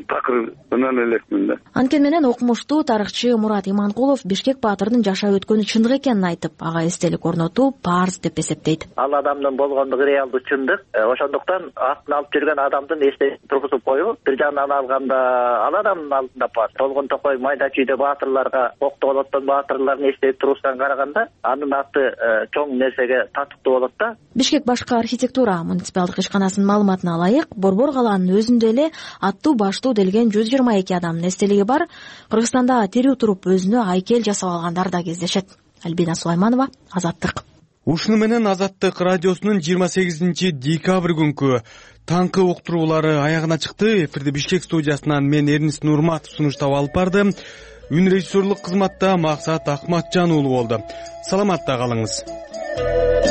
такырынан элекмин да. Анткени менен окумуштуу тарыхчы Мурат Иманкулов Бишкек баатырдын жашап өткөнү чындык экенин айтып, ага эстелик орнотуу парз деп эсептейт. Ал адамдын болгондугу реалдуу чындык. Ошондуктан атын алып жүргөн адамдын эстелик тургузуп коюу бир жагынан алганда ал адамдын алдында парз. Толгон Токой майда чүйдө баатырларга октоп олоттон баатырлардын эстелик тургузудан караганда анын аты чоң нерсеге татыктуу болот да. Бишкек башкы архитектура муниципалдык ишканасынын маалыматына ылайык, Борбор калаанын өзүндө эле аттуу баштуу делген 122 адамдын эстелиги бар. Кыргызстанда тирүү туруп өзүнө айкел жасап алгандар да кездешет. Альбина Сулайманова, Азаттык. Ушуну менен Азаттык радиосунун 28 декабрь күнкү таңкы уктуруулары аягына чыкты. Эфирде Бишкек студиясынан мен Эрнис Нурматов сунуштап алып бардым. Үн режиссерлук кызматта Максат Акматжан уулу болду. Саламатта калыңыз.